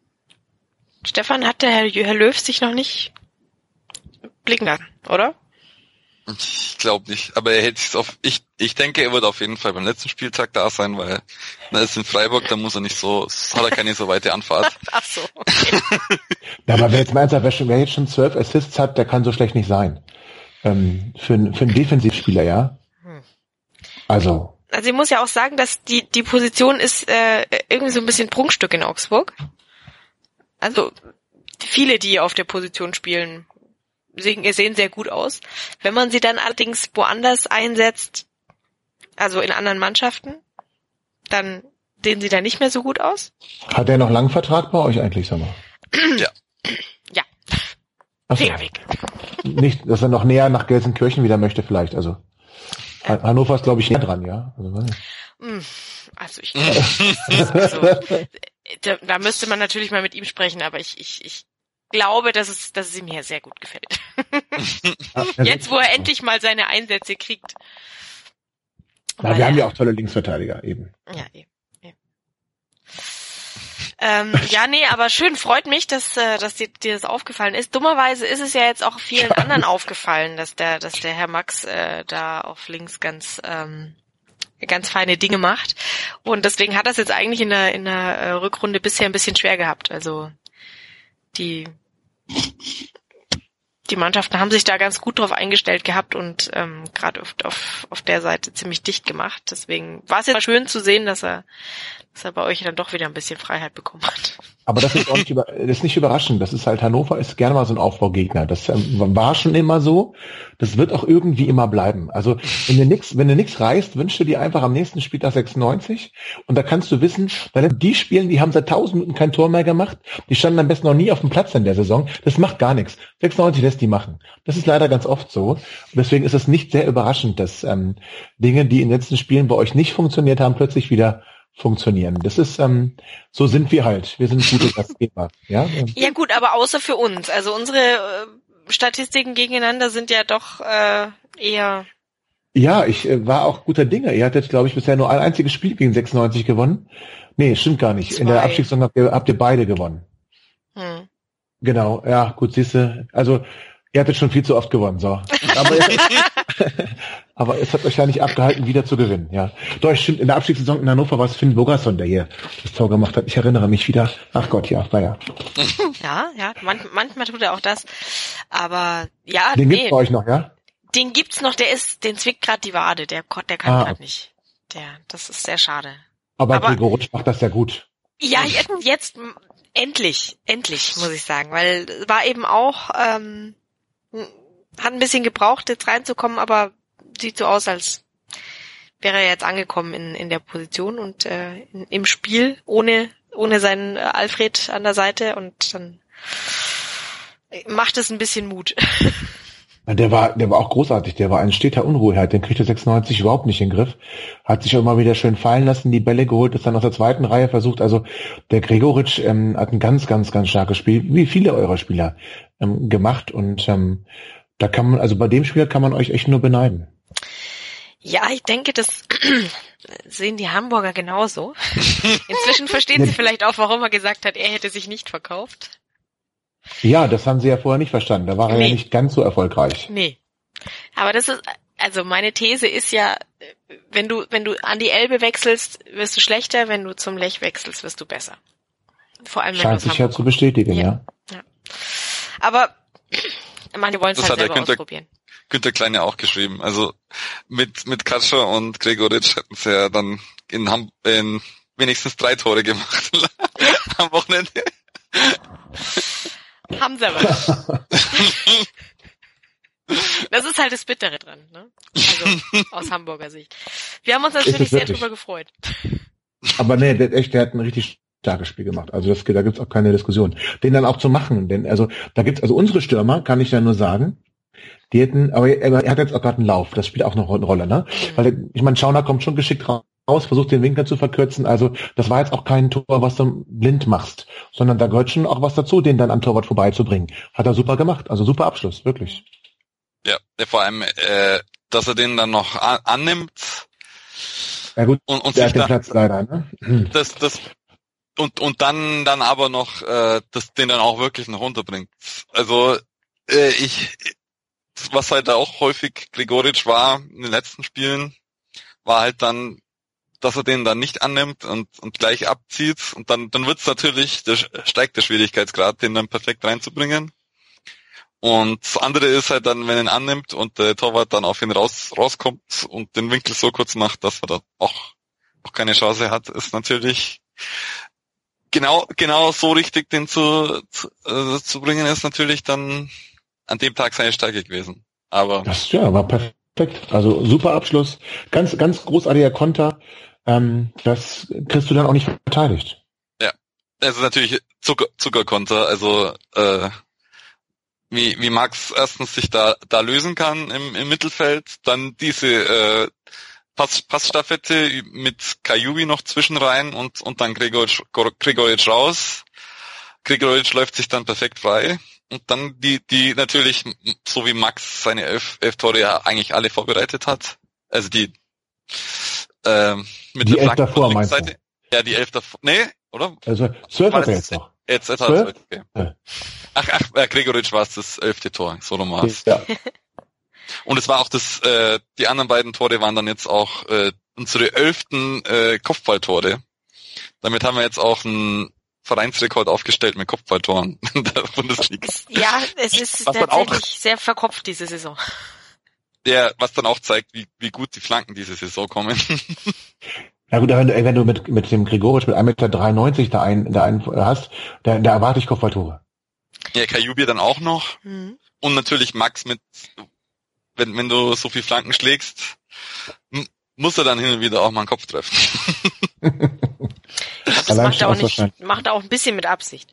Stefan, hat der Herr, Herr Löw sich noch nicht blicken lassen, oder? Ich glaube nicht, aber er hält sich auf. Ich ich denke, er wird auf jeden Fall beim letzten Spieltag da sein, weil da ist in Freiburg, da muss er nicht so, hat er keine so weite Anfahrt. Ach so. Okay. Ja, aber wer jetzt meint, wer, schon, wer jetzt schon zwölf Assists hat, der kann so schlecht nicht sein. Ähm, für, für einen Defensivspieler, ja. Also. Also ich muss ja auch sagen, dass die die Position ist äh, irgendwie so ein bisschen Prunkstück in Augsburg. Also viele, die auf der Position spielen, sehen, sehen sehr gut aus. Wenn man sie dann allerdings woanders einsetzt, also in anderen Mannschaften, dann sehen sie da nicht mehr so gut aus. Hat er noch langen Vertrag bei euch eigentlich, sag mal? Ja. Ja, Ach so. Finger weg. Nicht, dass er noch näher nach Gelsenkirchen wieder möchte vielleicht, also. Hannover ist, glaube ich, näher dran, ja. Also, Also ich also, da, da müsste man natürlich mal mit ihm sprechen, aber ich ich ich glaube, dass es dass es ihm hier sehr gut gefällt. Jetzt, wo er endlich mal seine Einsätze kriegt. Na, wir haben ja auch tolle Linksverteidiger, eben. Ja, eben. eben. Ähm, ja, nee, aber schön, freut mich, dass, äh, dass dir, dir das aufgefallen ist. Dummerweise ist es ja jetzt auch vielen ja. anderen aufgefallen, dass der, dass der Herr Max äh, da auf links ganz, ähm, ganz feine Dinge macht. Und deswegen hat er es jetzt eigentlich in der, in der äh, Rückrunde bisher ein bisschen schwer gehabt. Also die die Mannschaften haben sich da ganz gut drauf eingestellt gehabt und ähm, gerade auf, auf, auf der Seite ziemlich dicht gemacht. Deswegen war es jetzt schön zu sehen, dass er, dass er bei euch dann doch wieder ein bisschen Freiheit bekommen hat. Aber das ist auch nicht, über, das ist nicht überraschend. Das ist halt, Hannover ist gerne mal so ein Aufbaugegner. Das ähm, war schon immer so. Das wird auch irgendwie immer bleiben. Also wenn du nix, wenn du nix reißt, wünschst du dir einfach am nächsten Spieltag sechsundneunzig. Und da kannst du wissen, weil die spielen, die haben seit tausend Minuten kein Tor mehr gemacht. Die standen am besten noch nie auf dem Platz in der Saison. Das macht gar nichts. sechsundneunzig lässt die machen. Das ist leider ganz oft so. Und deswegen ist es nicht sehr überraschend, dass ähm, Dinge, die in den letzten Spielen bei euch nicht funktioniert haben, plötzlich wieder funktionieren. Das ist, ähm, so sind wir halt. Wir sind gute Gastgeber. Ja? Ja gut, aber außer für uns. Also unsere äh, Statistiken gegeneinander sind ja doch äh, eher... Ja, ich äh, war auch guter Dinge. Ihr hattet, glaube ich, bisher nur ein einziges Spiel gegen sechsundneunzig gewonnen. Nee, stimmt gar nicht. Zwei. In der Abstiegssaison habt ihr, habt ihr beide gewonnen. Hm. Genau, ja, gut, siehste. Also, ihr hattet schon viel zu oft gewonnen, so. Aber Aber es hat euch ja nicht abgehalten, wieder zu gewinnen, ja. Doch, stimmt, in der Abstiegssaison in Hannover war es Finn Bogerson, der hier das Tor gemacht hat. Ich erinnere mich wieder. Ach Gott, ja, naja. Ja, ja, man, manchmal tut er auch das. Aber, ja, Den nee. gibt's bei euch noch, ja? Den gibt's noch, der ist, den zwickt gerade die Wade, der, der kann ah. gerade nicht. Der, das ist sehr schade. Aber, Aber Gregoritsch macht das ja gut. Ja, jetzt, jetzt, endlich, endlich, muss ich sagen, weil war eben auch, ähm, hat ein bisschen gebraucht, jetzt reinzukommen, aber sieht so aus, als wäre er jetzt angekommen in, in der Position und äh, in, im Spiel, ohne ohne seinen äh, Alfred an der Seite und dann macht es ein bisschen Mut. Der war, der war auch großartig, der war ein steter Unruheherd, den kriegte sechsundneunzig überhaupt nicht in den Griff, hat sich auch immer wieder schön fallen lassen, die Bälle geholt, ist dann aus der zweiten Reihe versucht, also der Gregoritsch ähm, hat ein ganz, ganz, ganz starkes Spiel, wie viele eurer Spieler ähm, gemacht und ähm, da kann man, also bei dem Spieler kann man euch echt nur beneiden. Ja, ich denke, das sehen die Hamburger genauso. Inzwischen verstehen sie vielleicht auch, warum er gesagt hat, er hätte sich nicht verkauft. Ja, das haben sie ja vorher nicht verstanden. Da war er nee. ja nicht ganz so erfolgreich. Nee. Aber das ist, also meine These ist ja, wenn du, wenn du an die Elbe wechselst, wirst du schlechter, wenn du zum Lech wechselst, wirst du besser. Vor allem, wenn Scheint sich ja zu bestätigen, ja. ja. ja. Aber manche wollen es halt selber Günther, ausprobieren. Günther Klein ja auch geschrieben. Also mit mit Katscher und Gregoritsch hätten sie ja dann in, Ham- in wenigstens drei Tore gemacht am Wochenende. Haben sie aber. Das ist halt das Bittere dran, ne? Also aus Hamburger Sicht. Wir haben uns natürlich sehr drüber gefreut. Aber nee, der, echt, der hat ein richtig starkes Spiel gemacht. Also das, da gibt's auch keine Diskussion. Den dann auch zu machen, denn also da gibt's also unsere Stürmer, kann ich ja nur sagen, die hätten, aber er, er hat jetzt auch gerade einen Lauf, das spielt auch noch eine Rolle, ne? Mhm. Weil ich meine, Schauner kommt schon geschickt raus, versucht den Winkel zu verkürzen, also das war jetzt auch kein Tor, was du blind machst, sondern da gehört schon auch was dazu, den dann am Torwart vorbeizubringen. Hat er super gemacht, also super Abschluss, wirklich. Ja, vor allem, äh, dass er den dann noch an, annimmt. Ja gut, und, und der sich hat den Platz leider, ne? Das, das, und, und dann, dann aber noch, äh, das, den dann auch wirklich noch runterbringt. Also, äh, ich, was halt da auch häufig Gregoritsch war in den letzten Spielen, war halt dann, dass er den dann nicht annimmt und, und gleich abzieht. Und dann, dann wird's natürlich, der, steigt der Schwierigkeitsgrad, den dann perfekt reinzubringen. Und das andere ist halt dann, wenn er ihn annimmt und der Torwart dann auf ihn raus, rauskommt und den Winkel so kurz macht, dass er da auch, auch keine Chance hat, ist natürlich genau, genau so richtig, den zu, zu, äh, zu bringen, ist natürlich dann an dem Tag seine Stärke gewesen. Aber. Das, ja, war perfekt. Also super Abschluss. Ganz, ganz großartiger Konter. Ähm, das kriegst du dann auch nicht verteidigt. Ja. Also natürlich Zucker, Zuckerkonter, also, äh, wie, wie Max erstens sich da, da lösen kann im, im Mittelfeld, dann diese, äh, Pass, Passstaffette mit Kajubi noch zwischenrein und, und dann Gregoritsch, Gregoritsch raus. Gregoritsch läuft sich dann perfekt frei. Und dann die, die natürlich, so wie Max seine elf, elf Tore ja eigentlich alle vorbereitet hat. Also die, ähm, mit die der elf davor, meinst du? Ja, die elf davor. Nee, oder? Also, zwölf hat er jetzt noch. Jetzt, jetzt hat er zwölf, okay. Ja. Ach, ach, äh, Gregoritsch war es das elfte Tor, so nochmal. Ja. Und es war auch das, äh, die anderen beiden Tore waren dann jetzt auch äh, unsere elften äh, Kopfballtore. Damit haben wir jetzt auch ein Vereinsrekord aufgestellt mit Kopfballtoren in der Bundesliga. Ja, es ist was tatsächlich sehr verkopft diese Saison. Ja, was dann auch zeigt, wie, wie gut die Flanken diese Saison kommen. Ja gut, wenn du, wenn du mit, mit dem Grigoric mit eins Komma dreiundneunzig Meter da einen, da einen hast, da, da erwarte ich Kopfballtore. Ja, Kajubi dann auch noch. Mhm. Und natürlich Max mit, wenn, wenn du so viel Flanken schlägst, m- muss er dann hin und wieder auch mal einen Kopf treffen. Das macht er auch nicht, macht er auch ein bisschen mit Absicht.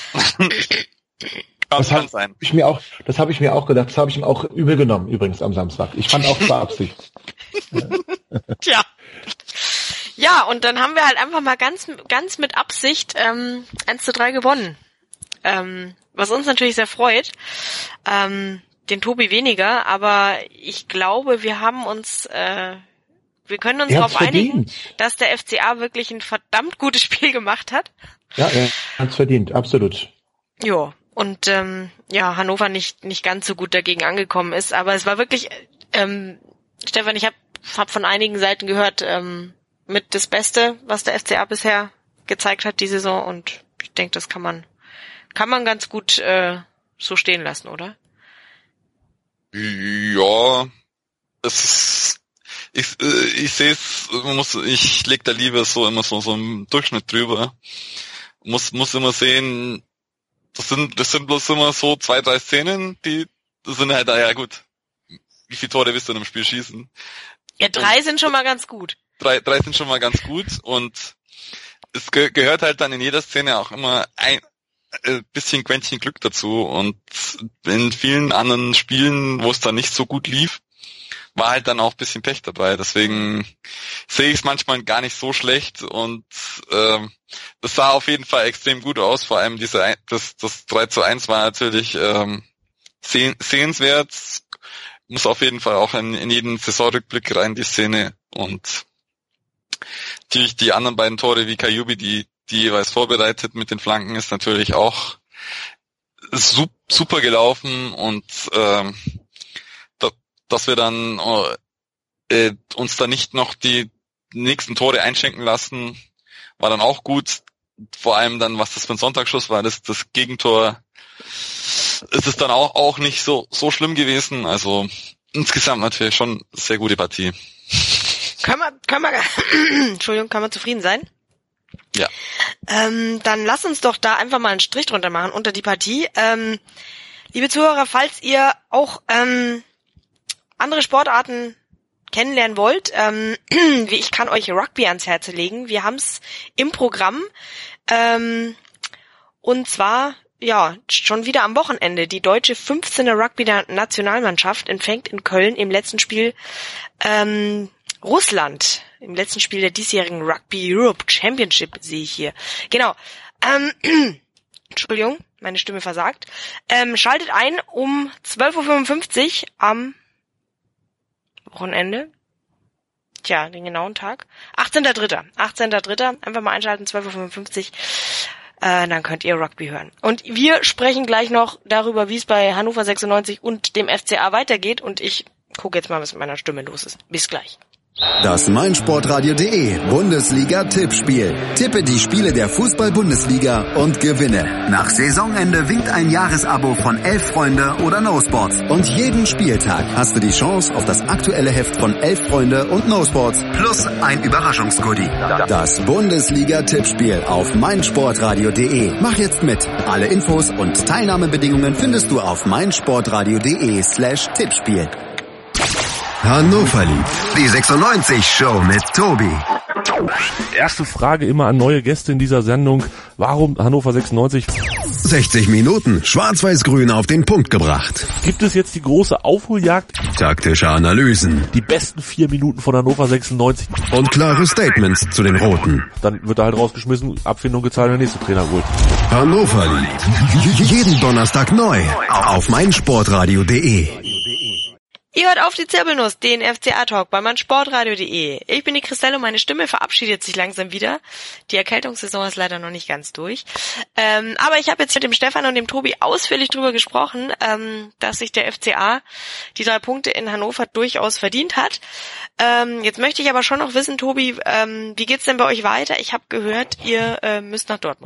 Das habe ich mir auch, das habe ich mir auch gedacht, das habe ich ihm auch übel genommen, übrigens am Samstag. Ich fand auch zwar Absicht. Tja. Ja, und dann haben wir halt einfach mal ganz, ganz mit Absicht ähm, eins zu drei gewonnen. Ähm, was uns natürlich sehr freut. Ähm, den Tobi weniger, aber ich glaube, wir haben uns, äh, wir können uns darauf einigen, dass der F C A wirklich ein verdammt gutes Spiel gemacht hat. Ja, er hat's verdient, absolut. Jo. Und ähm, ja, Hannover nicht nicht ganz so gut dagegen angekommen ist, aber es war wirklich, ähm, Stefan, ich habe hab von einigen Seiten gehört, ähm, mit das Beste, was der F C A bisher gezeigt hat die Saison, und ich denke, das kann man kann man ganz gut äh, so stehen lassen, oder? Ja, es ist, ich äh, ich sehe es, muss ich leg da lieber so immer so so im Durchschnitt drüber, muss muss immer sehen. Das sind, das sind bloß immer so zwei, drei Szenen, die, das sind halt, ja gut, wie viele Tore willst du in einem Spiel schießen? Ja, drei und sind schon mal ganz gut. Drei, drei sind schon mal ganz gut, und es ge- gehört halt dann in jeder Szene auch immer ein äh, bisschen Quäntchen Glück dazu, und in vielen anderen Spielen, wo es dann nicht so gut lief, war halt dann auch ein bisschen Pech dabei, deswegen sehe ich es manchmal gar nicht so schlecht, und ähm, das sah auf jeden Fall extrem gut aus, vor allem diese das das drei zu eins war natürlich ähm, seh, sehenswert, muss auf jeden Fall auch in, in jeden Saisonrückblick rein, die Szene, und natürlich die anderen beiden Tore wie Kajubi, die die jeweils vorbereitet mit den Flanken, ist natürlich auch super gelaufen, und ähm, dass wir dann äh, uns da nicht noch die nächsten Tore einschenken lassen, war dann auch gut. Vor allem dann, was das für ein Sonntagsschuss war, das, das Gegentor, ist es dann auch auch nicht so so schlimm gewesen. Also insgesamt natürlich schon sehr gute Partie. Können wir, können wir, Entschuldigung, kann man zufrieden sein? Ja. Ähm, dann lass uns doch da einfach mal einen Strich drunter machen unter die Partie. Ähm, liebe Zuhörer, falls ihr auch ähm, andere Sportarten kennenlernen wollt, ähm, ich kann euch Rugby ans Herz legen. Wir haben es im Programm, ähm, und zwar ja schon wieder am Wochenende. Die deutsche fünfzehner Rugby-Nationalmannschaft empfängt in Köln im letzten Spiel ähm, Russland, im letzten Spiel der diesjährigen Rugby Europe Championship, sehe ich hier. Genau. Ähm, Entschuldigung, meine Stimme versagt. Ähm, schaltet ein um zwölf Uhr fünfundfünfzig am Wochenende. Tja, den genauen Tag. achtzehnter dritter achtzehnter dritter Einfach mal einschalten, zwölf Uhr fünfundfünfzig. Äh, dann könnt ihr Rugby hören. Und wir sprechen gleich noch darüber, wie es bei Hannover sechsundneunzig und dem F C A weitergeht. Und ich gucke jetzt mal, was mit meiner Stimme los ist. Bis gleich. Das meinsportradio.de Bundesliga-Tippspiel. Tippe die Spiele der Fußball-Bundesliga und gewinne. Nach Saisonende winkt ein Jahresabo von Elf Freunde oder No Sports. Und jeden Spieltag hast du die Chance auf das aktuelle Heft von Elf Freunde und No Sports plus ein Überraschungsgoodie. Das Bundesliga-Tippspiel auf meinsportradio.de. Mach jetzt mit. Alle Infos und Teilnahmebedingungen findest du auf meinsportradio.de slash Tippspiel. Hannover liebt die sechsundneunzig Show mit Tobi. Erste Frage immer an neue Gäste in dieser Sendung. Warum Hannover sechsundneunzig? sechzig Minuten schwarz-weiß-grün auf den Punkt gebracht. Gibt es jetzt die große Aufholjagd? Taktische Analysen. Die besten vier Minuten von Hannover sechsundneunzig. Und klare Statements zu den Roten. Dann wird er halt rausgeschmissen, Abfindung gezahlt, der nächste Trainer holt. Hannover liebt jeden Donnerstag neu auf meinsportradio.de. Ihr hört auf die Zirbelnuss, den F C A-Talk bei meinsportradio.de. Ich bin die Christelle und meine Stimme verabschiedet sich langsam wieder. Die Erkältungssaison ist leider noch nicht ganz durch. Ähm, aber ich habe jetzt mit dem Stefan und dem Tobi ausführlich drüber gesprochen, ähm, dass sich der F C A die drei Punkte in Hannover durchaus verdient hat. Ähm, jetzt möchte ich aber schon noch wissen, Tobi, ähm, wie geht's denn bei euch weiter? Ich habe gehört, ihr äh, müsst nach Dortmund.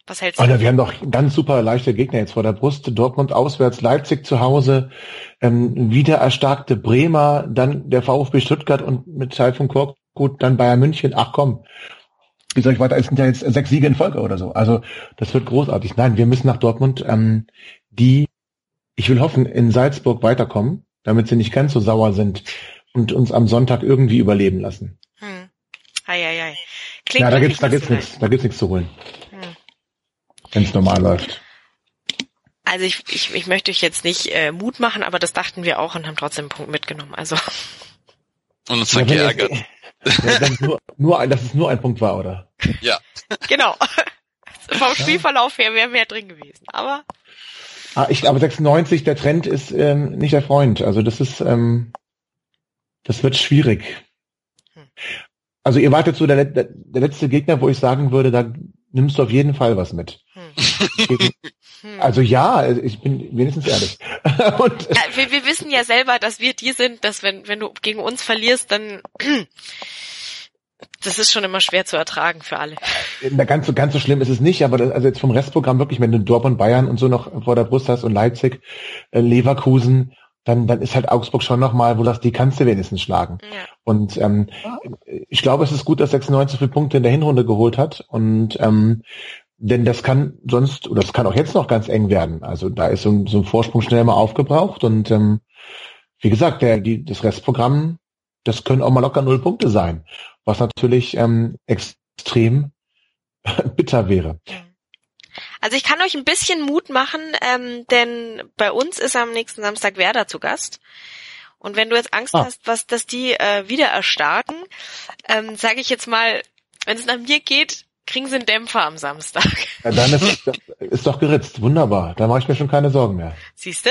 Was hältst du? Alter, wir haben doch ganz super leichte Gegner jetzt vor der Brust. Dortmund auswärts, Leipzig zu Hause, ähm, wieder erstarkte Bremer, dann der VfB Stuttgart und mit Taifun Korkut dann Bayern München. Ach komm, wie soll ich weiter? Es sind ja jetzt sechs Siege in Folge oder so. Also das wird großartig. Nein, wir müssen nach Dortmund, ähm, die, ich will hoffen, in Salzburg weiterkommen, damit sie nicht ganz so sauer sind und uns am Sonntag irgendwie überleben lassen. Hm. Ei, ei, ei. Klingt ja, da gibt's, da nicht gibt's so nichts, da gibt's nichts zu holen. Hm. Wenn es normal läuft. Also ich, ich, ich möchte euch jetzt nicht äh, Mut machen, aber das dachten wir auch und haben trotzdem einen Punkt mitgenommen. Also und uns dann ja, geärgert. Ja, dass, es nur, nur, dass es nur ein Punkt war, oder? Ja. Genau. Vom Spielverlauf her wäre mehr drin gewesen. Aber ah, ich glaube sechsundneunzig, der Trend ist ähm, nicht der Freund. Also das ist, ähm, das wird schwierig. Hm. Also ihr wartet so der, der, der letzte Gegner, wo ich sagen würde, da nimmst du auf jeden Fall was mit. Hm. Also ja, ich bin wenigstens ehrlich. Und, ja, wir, wir wissen ja selber, dass wir die sind, dass wenn wenn du gegen uns verlierst, dann das ist schon immer schwer zu ertragen für alle. Ganz so ganz so schlimm ist es nicht, aber das, also jetzt vom Restprogramm wirklich, wenn du Dortmund, Bayern und so noch vor der Brust hast und Leipzig, äh, Leverkusen, dann dann ist halt Augsburg schon nochmal, wo das die kannst du wenigstens schlagen. Ja. Und ähm, ich glaube, es ist gut, dass sechsundneunzig so viele Punkte in der Hinrunde geholt hat und ähm, denn das kann sonst, oder das kann auch jetzt noch ganz eng werden. Also da ist so ein, so ein Vorsprung schnell mal aufgebraucht und ähm, wie gesagt, der, die, das Restprogramm, das können auch mal locker null Punkte sein, was natürlich ähm, extrem bitter wäre. Also ich kann euch ein bisschen Mut machen, ähm, denn bei uns ist am nächsten Samstag Werder zu Gast. Und wenn du jetzt Angst ah. hast, was, dass die äh, wieder erstarken, ähm, sage ich jetzt mal, wenn es nach mir geht, kriegen sie einen Dämpfer am Samstag. Ja, dann ist, ist doch geritzt. Wunderbar. Da mache ich mir schon keine Sorgen mehr. Siehst du?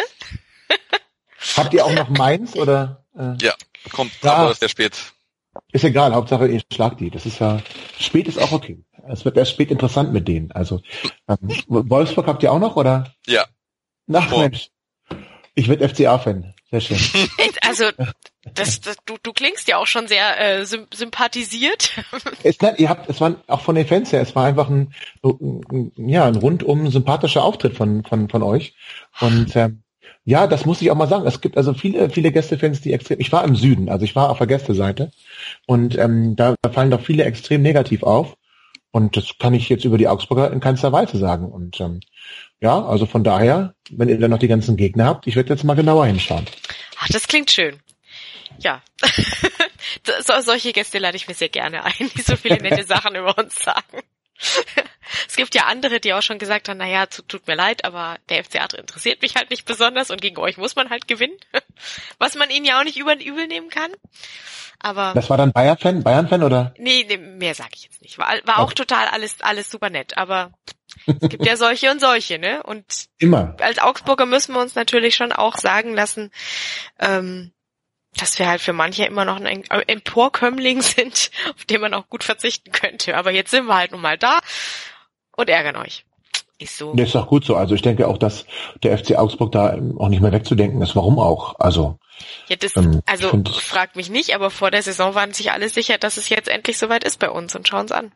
Habt ihr auch noch Mainz oder? Äh? Ja, kommt, ja, aber ist der spät. Ist egal, Hauptsache ihr schlagt die. Das ist ja, spät ist auch okay. Es wird erst spät interessant mit denen. Also ähm, Wolfsburg habt ihr auch noch, oder? Ja. Ach oh. Mensch. Ich werde F C A-Fan. Sehr schön. Also das, das, du, du klingst ja auch schon sehr äh, sympathisiert. Es, nein, ihr habt, es war auch von den Fans her, es war einfach ein, ein ja ein rundum sympathischer Auftritt von von von euch. Und ähm, ja, das muss ich auch mal sagen. Es gibt also viele viele Gästefans, die extrem. Ich war im Süden, also ich war auf der Gästeseite und ähm, da, da fallen doch viele extrem negativ auf. Und das kann ich jetzt über die Augsburger in keinster Weise sagen. Und ähm, ja, also von daher, wenn ihr dann noch die ganzen Gegner habt, ich werde jetzt mal genauer hinschauen. Ach, das klingt schön. Ja, so, solche Gäste lade ich mir sehr gerne ein, die so viele nette Sachen über uns sagen. Es gibt ja andere, die auch schon gesagt haben, naja, tut mir leid, aber der F C A interessiert mich halt nicht besonders und gegen euch muss man halt gewinnen. Was man ihnen ja auch nicht über übel nehmen kann. Aber das war dann Bayern-Fan, Bayern-Fan oder? Nee, nee mehr sage ich jetzt nicht. War, war auch okay. total alles alles super nett, aber es gibt ja solche und solche, ne? Und immer. Als Augsburger müssen wir uns natürlich schon auch sagen lassen, ähm, dass wir halt für manche immer noch ein Emporkömmling sind, auf den man auch gut verzichten könnte. Aber jetzt sind wir halt nun mal da und ärgern euch. Ist so. Das ist doch gut so. Also ich denke auch, dass der F C Augsburg da auch nicht mehr wegzudenken ist. Warum auch? Also ja, das, ähm, also find, fragt mich nicht, aber vor der Saison waren sich alle sicher, dass es jetzt endlich soweit ist bei uns und schauen es an.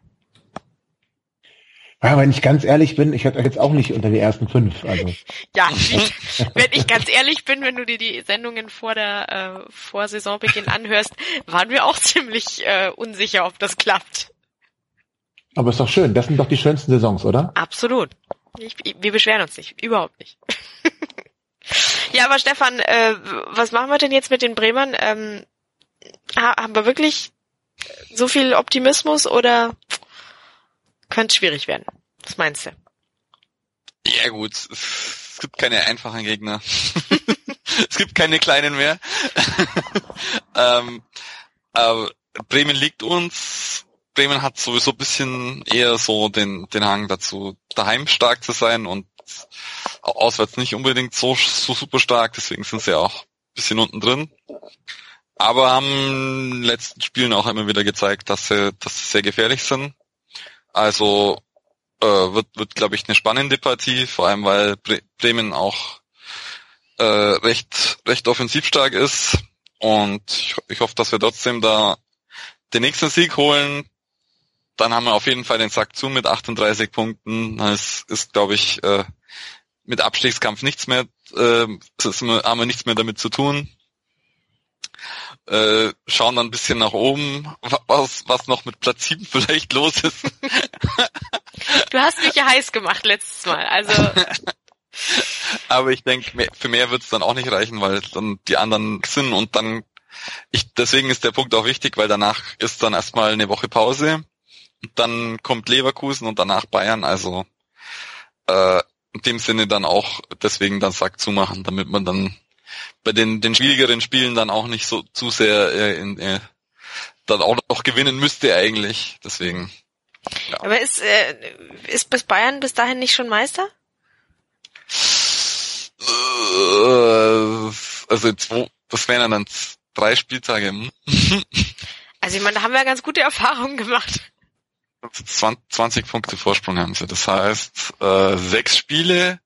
Ja, wenn ich ganz ehrlich bin, ich hätte euch jetzt auch nicht unter die ersten fünf. Also. Ja, ich, wenn ich ganz ehrlich bin, wenn du dir die Sendungen vor der äh, vor Saisonbeginn anhörst, waren wir auch ziemlich äh, unsicher, ob das klappt. Aber ist doch schön. Das sind doch die schönsten Saisons, oder? Absolut. Ich, wir beschweren uns nicht. Überhaupt nicht. Ja, aber Stefan, äh, was machen wir denn jetzt mit den Bremern? Ähm, haben wir wirklich so viel Optimismus oder könnte es schwierig werden? Was meinst du? Ja gut, es gibt keine einfachen Gegner. Es gibt keine kleinen mehr. ähm, aber Bremen liegt uns. Bremen hat sowieso ein bisschen eher so den, den Hang dazu, daheim stark zu sein und auswärts nicht unbedingt so, so super stark, deswegen sind sie auch ein bisschen unten drin. Aber haben in den letzten Spielen auch immer wieder gezeigt, dass sie, dass sie sehr gefährlich sind. Also äh, wird, wird glaube ich, eine spannende Partie, vor allem weil Bre- Bremen auch äh, recht, recht offensivstark ist. Und ich, ich hoffe, dass wir trotzdem da den nächsten Sieg holen. dann haben wir auf jeden Fall den Sack zu mit achtunddreißig Punkten. Dann ist, ist glaube ich, äh, mit Abstiegskampf nichts mehr, äh, ist, haben wir nichts mehr damit zu tun. Äh, schauen dann ein bisschen nach oben, was, was noch mit Platz sieben vielleicht los ist. Du hast mich ja heiß gemacht letztes Mal, also. Aber ich denke, für mehr wird es dann auch nicht reichen, weil dann die anderen sind und dann, ich, deswegen ist der Punkt auch wichtig, weil danach ist dann erstmal eine Woche Pause, und dann kommt Leverkusen und danach Bayern, also äh, in dem Sinne dann auch deswegen dann Sack zumachen, damit man dann bei den den schwierigeren Spielen dann auch nicht so zu sehr äh, in, äh, dann auch noch gewinnen müsste eigentlich, deswegen. Ja. Aber ist äh, ist bis Bayern bis dahin nicht schon Meister? Also zwei, das wären dann drei Spieltage. Also ich meine, da haben wir ja ganz gute Erfahrungen gemacht. zwanzig Punkte Vorsprung haben sie. Das heißt, äh, sechs Spiele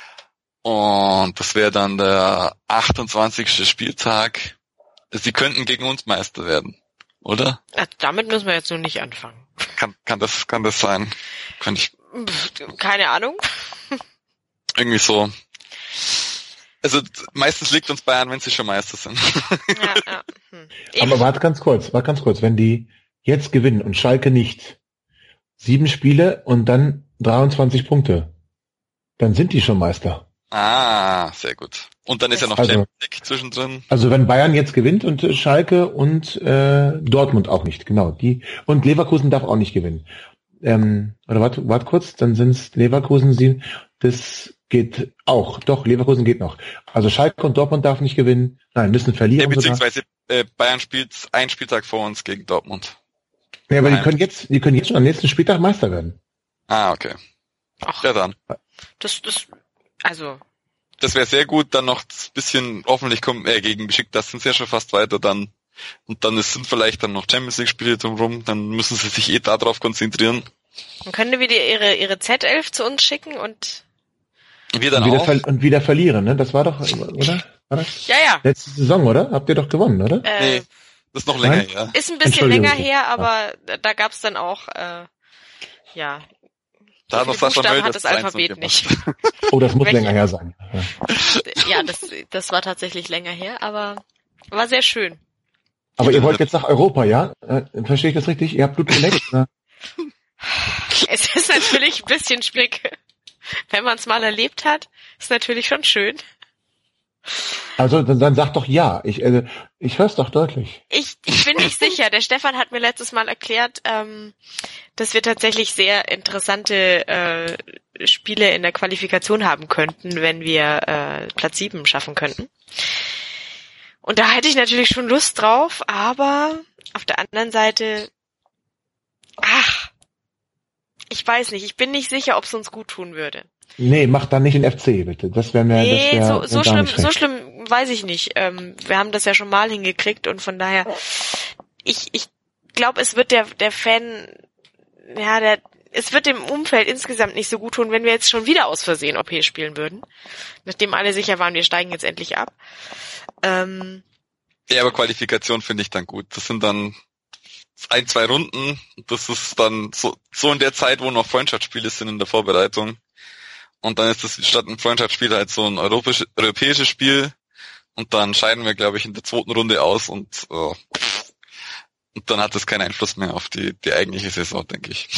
und das wäre dann der achtundzwanzigste Spieltag. Sie könnten gegen uns Meister werden, oder? Ja, damit müssen wir jetzt nur nicht anfangen. Kann, kann das, kann das sein? Könnte ich. Keine Ahnung. Irgendwie so. Also meistens liegt uns Bayern, wenn sie schon Meister sind. Ja, ja. Hm. Aber warte ganz kurz, warte ganz kurz. Wenn die jetzt gewinnen und Schalke nicht, sieben Spiele und dann dreiundzwanzig Punkte, dann sind die schon Meister. Ah, sehr gut. Und dann ist ja noch also, Champions League zwischendrin. Also wenn Bayern jetzt gewinnt und äh, Schalke und äh, Dortmund auch nicht, genau. Die und Leverkusen darf auch nicht gewinnen. Ähm, oder warte, warte kurz, dann sind es Leverkusen sieben. Das geht auch. Doch, Leverkusen geht noch. Also Schalke und Dortmund darf nicht gewinnen. Nein, müssen verlieren. Ja, beziehungsweise äh, Bayern spielt einen Spieltag vor uns gegen Dortmund. Ja, aber Nein. die können jetzt, die können jetzt schon am nächsten Spieltag Meister werden. Ah, okay. Ach, ja dann. Das, das, also. Das wäre sehr gut, dann noch ein bisschen, hoffentlich kommen, äh, gegen Besiktas sind sie ja schon fast weiter dann. Und dann ist, sind vielleicht dann noch Champions League Spiele drumherum, dann müssen sie sich eh darauf konzentrieren. Dann können wir wieder ihre, ihre Z elf zu uns schicken und wir dann und wieder auch. Ver- und wieder verlieren, ne? Das war doch, oder? War das? Ja, ja. Letzte Saison, oder? Habt ihr doch gewonnen, oder? Äh, nee, das ist noch länger Nein? her. Ist ein bisschen länger her, aber da gab's dann auch, äh, ja. Da hat noch Sascha Buchstaben Möll hat das das Alphabet gemacht. nicht. Oh, das muss Welche? länger her sein. Ja. Ja, das, das war tatsächlich länger her, aber war sehr schön. Aber ihr wollt jetzt nach Europa, ja? Äh, verstehe ich das richtig? Ihr habt Blut geleckt, ne? Es ist natürlich ein bisschen schwierig. Wenn man es mal erlebt hat, ist natürlich schon schön. Also dann, dann sag doch ja. Ich, äh, ich hör's doch deutlich. Ich, ich bin nicht sicher. Der Stefan hat mir letztes Mal erklärt, ähm, dass wir tatsächlich sehr interessante äh, Spiele in der Qualifikation haben könnten, wenn wir äh, Platz sieben schaffen könnten. Und da hätte ich natürlich schon Lust drauf, aber auf der anderen Seite, ach, ich weiß nicht, ich bin nicht sicher, ob es uns gut tun würde. Nee, mach dann nicht den F C, bitte. Das wäre mir, Nee, das wär, so, so wär gar schlimm, nicht schlecht. so schlimm weiß ich nicht. Ähm, wir haben das ja schon mal hingekriegt und von daher, ich, ich glaube, es wird der, der Fan, ja, der, es wird dem Umfeld insgesamt nicht so gut tun, wenn wir jetzt schon wieder aus Versehen O P spielen würden. Nachdem alle sicher waren, wir steigen jetzt endlich ab. Ähm, Ja, aber Qualifikation finde ich dann gut. Das sind dann ein, zwei Runden. Das ist dann so, so in der Zeit, wo noch Freundschaftsspiele sind in der Vorbereitung. Und dann ist das statt ein Freundschaftsspiel halt so ein europäisch, europäisches Spiel. Und dann scheiden wir, glaube ich, in der zweiten Runde aus und, uh, und dann hat das keinen Einfluss mehr auf die, die eigentliche Saison, denke ich.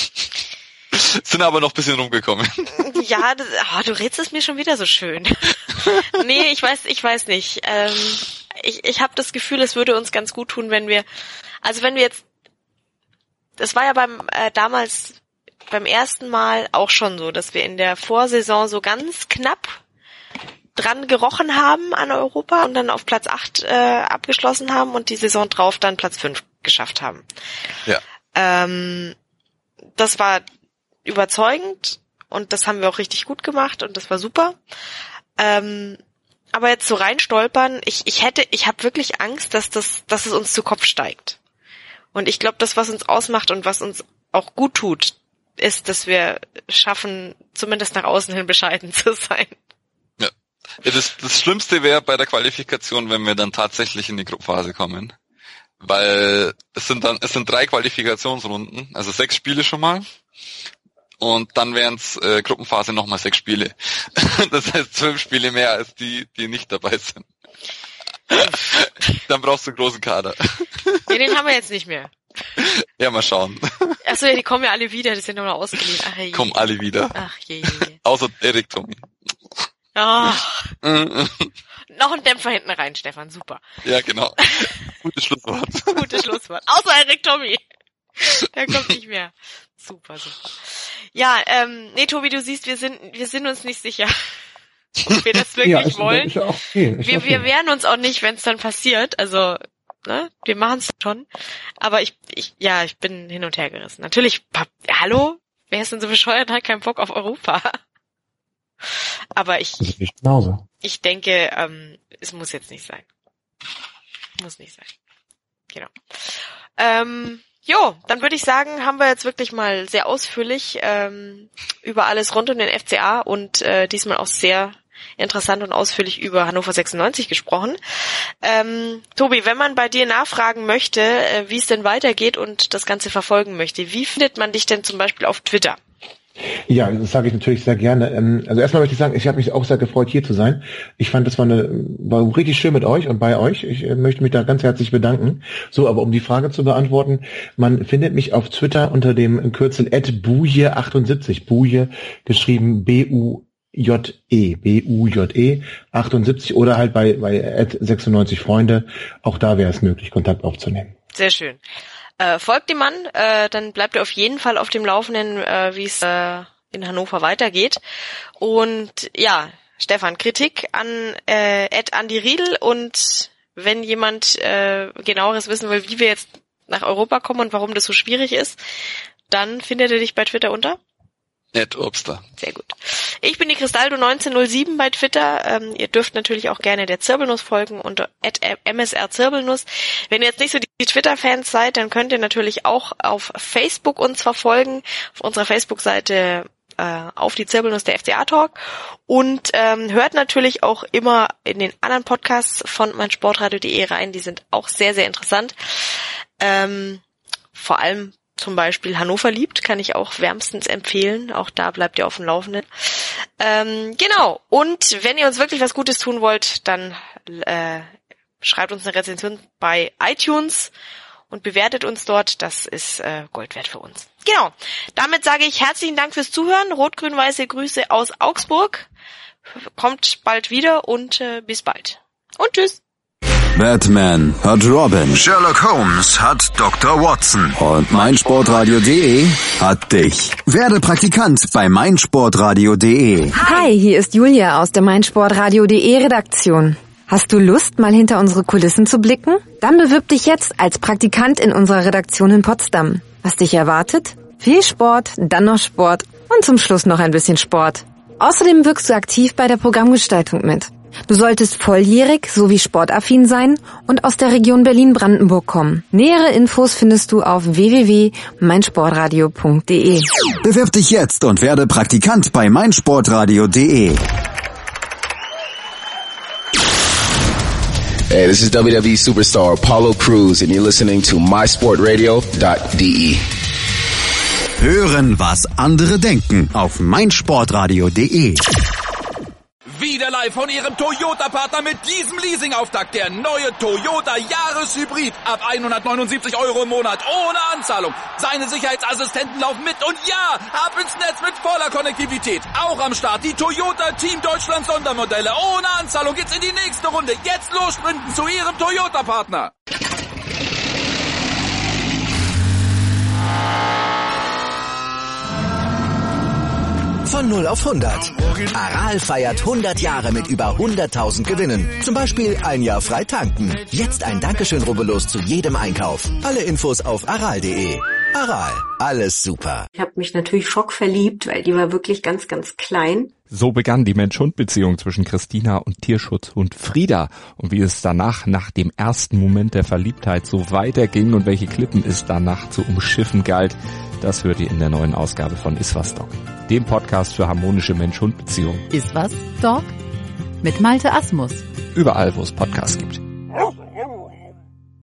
Sind aber noch ein bisschen rumgekommen. ja, das, oh, du redest es mir schon wieder so schön. Nee, ich weiß, ich weiß nicht. Ähm, ich ich habe das Gefühl, es würde uns ganz gut tun, wenn wir, also wenn wir jetzt, das war ja beim äh, damals beim ersten Mal auch schon so, dass wir in der Vorsaison so ganz knapp dran gerochen haben an Europa und dann auf Platz acht äh, abgeschlossen haben und die Saison drauf dann Platz fünf geschafft haben. Ja. Ähm, das war überzeugend und das haben wir auch richtig gut gemacht und das war super. Ähm, aber jetzt so reinstolpern, ich ich hätte, ich habe wirklich Angst, dass das, dass es uns zu Kopf steigt. Und ich glaube, das, was uns ausmacht und was uns auch gut tut, ist, dass wir schaffen, zumindest nach außen hin bescheiden zu sein. Ja. Ja, das, das Schlimmste wäre bei der Qualifikation, wenn wir dann tatsächlich in die Gruppenphase kommen. weil es sind dann, es sind drei Qualifikationsrunden, also sechs Spiele schon mal. Und dann wären es äh, Gruppenphase nochmal sechs Spiele. Das heißt zwölf Spiele mehr als die, die nicht dabei sind. Dann brauchst du einen großen Kader. Ja, den haben wir jetzt nicht mehr. Ja, mal schauen. Achso, ja, die kommen ja alle wieder, die sind nochmal ausgeliehen. Ach, je. Kommen alle wieder. Ach je. Außer Erik Tommy. Oh. Noch ein Dämpfer hinten rein, Stefan, super. Ja, genau. Gutes Schlusswort. Gutes Schlusswort. Außer Erik Tommy. Der kommt nicht mehr. Super, super. Ja, ähm, nee, Tobi, du siehst, wir sind, wir sind uns nicht sicher, ob wir das wirklich ja, ist, wollen. Ist auch okay, ist wir, okay. wir wehren uns auch nicht, wenn es dann passiert. Also, ne, wir machen es schon. Aber ich, ich, ja, ich bin hin und her gerissen. Natürlich, pap, hallo? Wer ist denn so bescheuert, hat keinen Bock auf Europa? Aber ich, Das ist nicht genauso. ich denke, ähm, es muss jetzt nicht sein. Muss nicht sein. Genau. Ähm, jo, dann würde ich sagen, haben wir jetzt wirklich mal sehr ausführlich ähm, über alles rund um den F C A und äh, diesmal auch sehr interessant und ausführlich über Hannover sechsundneunzig gesprochen. Ähm, Tobi, wenn man bei dir nachfragen möchte, äh, wie es denn weitergeht und das Ganze verfolgen möchte, wie findet man dich denn zum Beispiel auf Twitter? Ja, das sage ich natürlich sehr gerne. Also erstmal möchte ich sagen, ich habe mich auch sehr gefreut, hier zu sein. Ich fand, das war, eine, war richtig schön mit euch und bei euch. Ich möchte mich da ganz herzlich bedanken. So, aber um die Frage zu beantworten, man findet mich auf Twitter unter dem Kürzel at buje achtundsiebzig. Buje geschrieben B U J E, B U J E achtundsiebzig oder halt bei, bei at sechsundneunzig Freunde. Auch da wäre es möglich, Kontakt aufzunehmen. Sehr schön. Äh, folgt dem Mann, äh, dann bleibt ihr auf jeden Fall auf dem Laufenden, äh, wie es äh, in Hannover weitergeht. Und ja, Stefan, Kritik an äh, Ed Andi Riedel und wenn jemand äh, genaueres wissen will, wie wir jetzt nach Europa kommen und warum das so schwierig ist, dann findet ihr dich bei Twitter unter? Ed Obster. Sehr gut. Ich bin die Cristaldo neunzehnhundertsieben bei Twitter. Ähm, ihr dürft natürlich auch gerne der Zirbelnuss folgen unter at M S R Zirbelnuss. Wenn ihr jetzt nicht so die Twitter-Fans seid, dann könnt ihr natürlich auch auf Facebook uns verfolgen, auf unserer Facebook-Seite äh, auf die Zirbelnuss der F C A-Talk und ähm, hört natürlich auch immer in den anderen Podcasts von meinsportradio punkt de rein, die sind auch sehr, sehr interessant. Ähm, vor allem zum Beispiel Hannover liebt, kann ich auch wärmstens empfehlen. Auch da bleibt ihr auf dem Laufenden. Ähm, genau. Und wenn ihr uns wirklich was Gutes tun wollt, dann äh, schreibt uns eine Rezension bei iTunes und bewertet uns dort. Das ist äh, Gold wert für uns. Genau. Damit sage ich herzlichen Dank fürs Zuhören. Rot-grün-weiße Grüße aus Augsburg. Kommt bald wieder und äh, bis bald. Und tschüss. Batman hat Robin, Sherlock Holmes hat Doktor Watson und meinsportradio punkt de hat dich. Werde Praktikant bei meinsportradio punkt de. Hi, hier ist Julia aus der meinsportradio punkt de Redaktion. Hast du Lust, mal hinter unsere Kulissen zu blicken? Dann bewirb dich jetzt als Praktikant in unserer Redaktion in Potsdam. Was dich erwartet? Viel Sport, dann noch Sport und zum Schluss noch ein bisschen Sport. Außerdem wirkst du aktiv bei der Programmgestaltung mit. Du solltest volljährig sowie sportaffin sein und aus der Region Berlin-Brandenburg kommen. Nähere Infos findest du auf w w w punkt meinsportradio punkt de. Bewirb dich jetzt und werde Praktikant bei meinsportradio punkt de. Hey, this is W W E superstar Apollo Crews and you're listening to my sport radio dot de. Hören, was andere denken auf meinsportradio punkt de. Wieder live von Ihrem Toyota-Partner mit diesem Leasing-Auftakt. Der neue Toyota Jahreshybrid. Ab hundertneunundsiebzig Euro im Monat. Ohne Anzahlung. Seine Sicherheitsassistenten laufen mit. Und ja, ab ins Netz mit voller Konnektivität. Auch am Start die Toyota Team Deutschland Sondermodelle. Ohne Anzahlung geht's in die nächste Runde. Jetzt los sprinten zu Ihrem Toyota-Partner. Von null auf hundert. Aral feiert hundert Jahre mit über hunderttausend Gewinnen. Zum Beispiel ein Jahr frei tanken. Jetzt ein Dankeschön, rubbellos zu jedem Einkauf. Alle Infos auf aral punkt de. Aral, alles super. Ich habe mich natürlich schockverliebt, weil die war wirklich ganz, ganz klein. So begann die Mensch-Hund-Beziehung zwischen Christina und Tierschutzhund Frieda. Und wie es danach, nach dem ersten Moment der Verliebtheit, so weiterging und welche Klippen es danach zu umschiffen galt, das hört ihr in der neuen Ausgabe von Iswas Dog, dem Podcast für harmonische Mensch-Hund-Beziehungen. Iswas Dog? Mit Malte Asmus. Überall, wo es Podcasts gibt.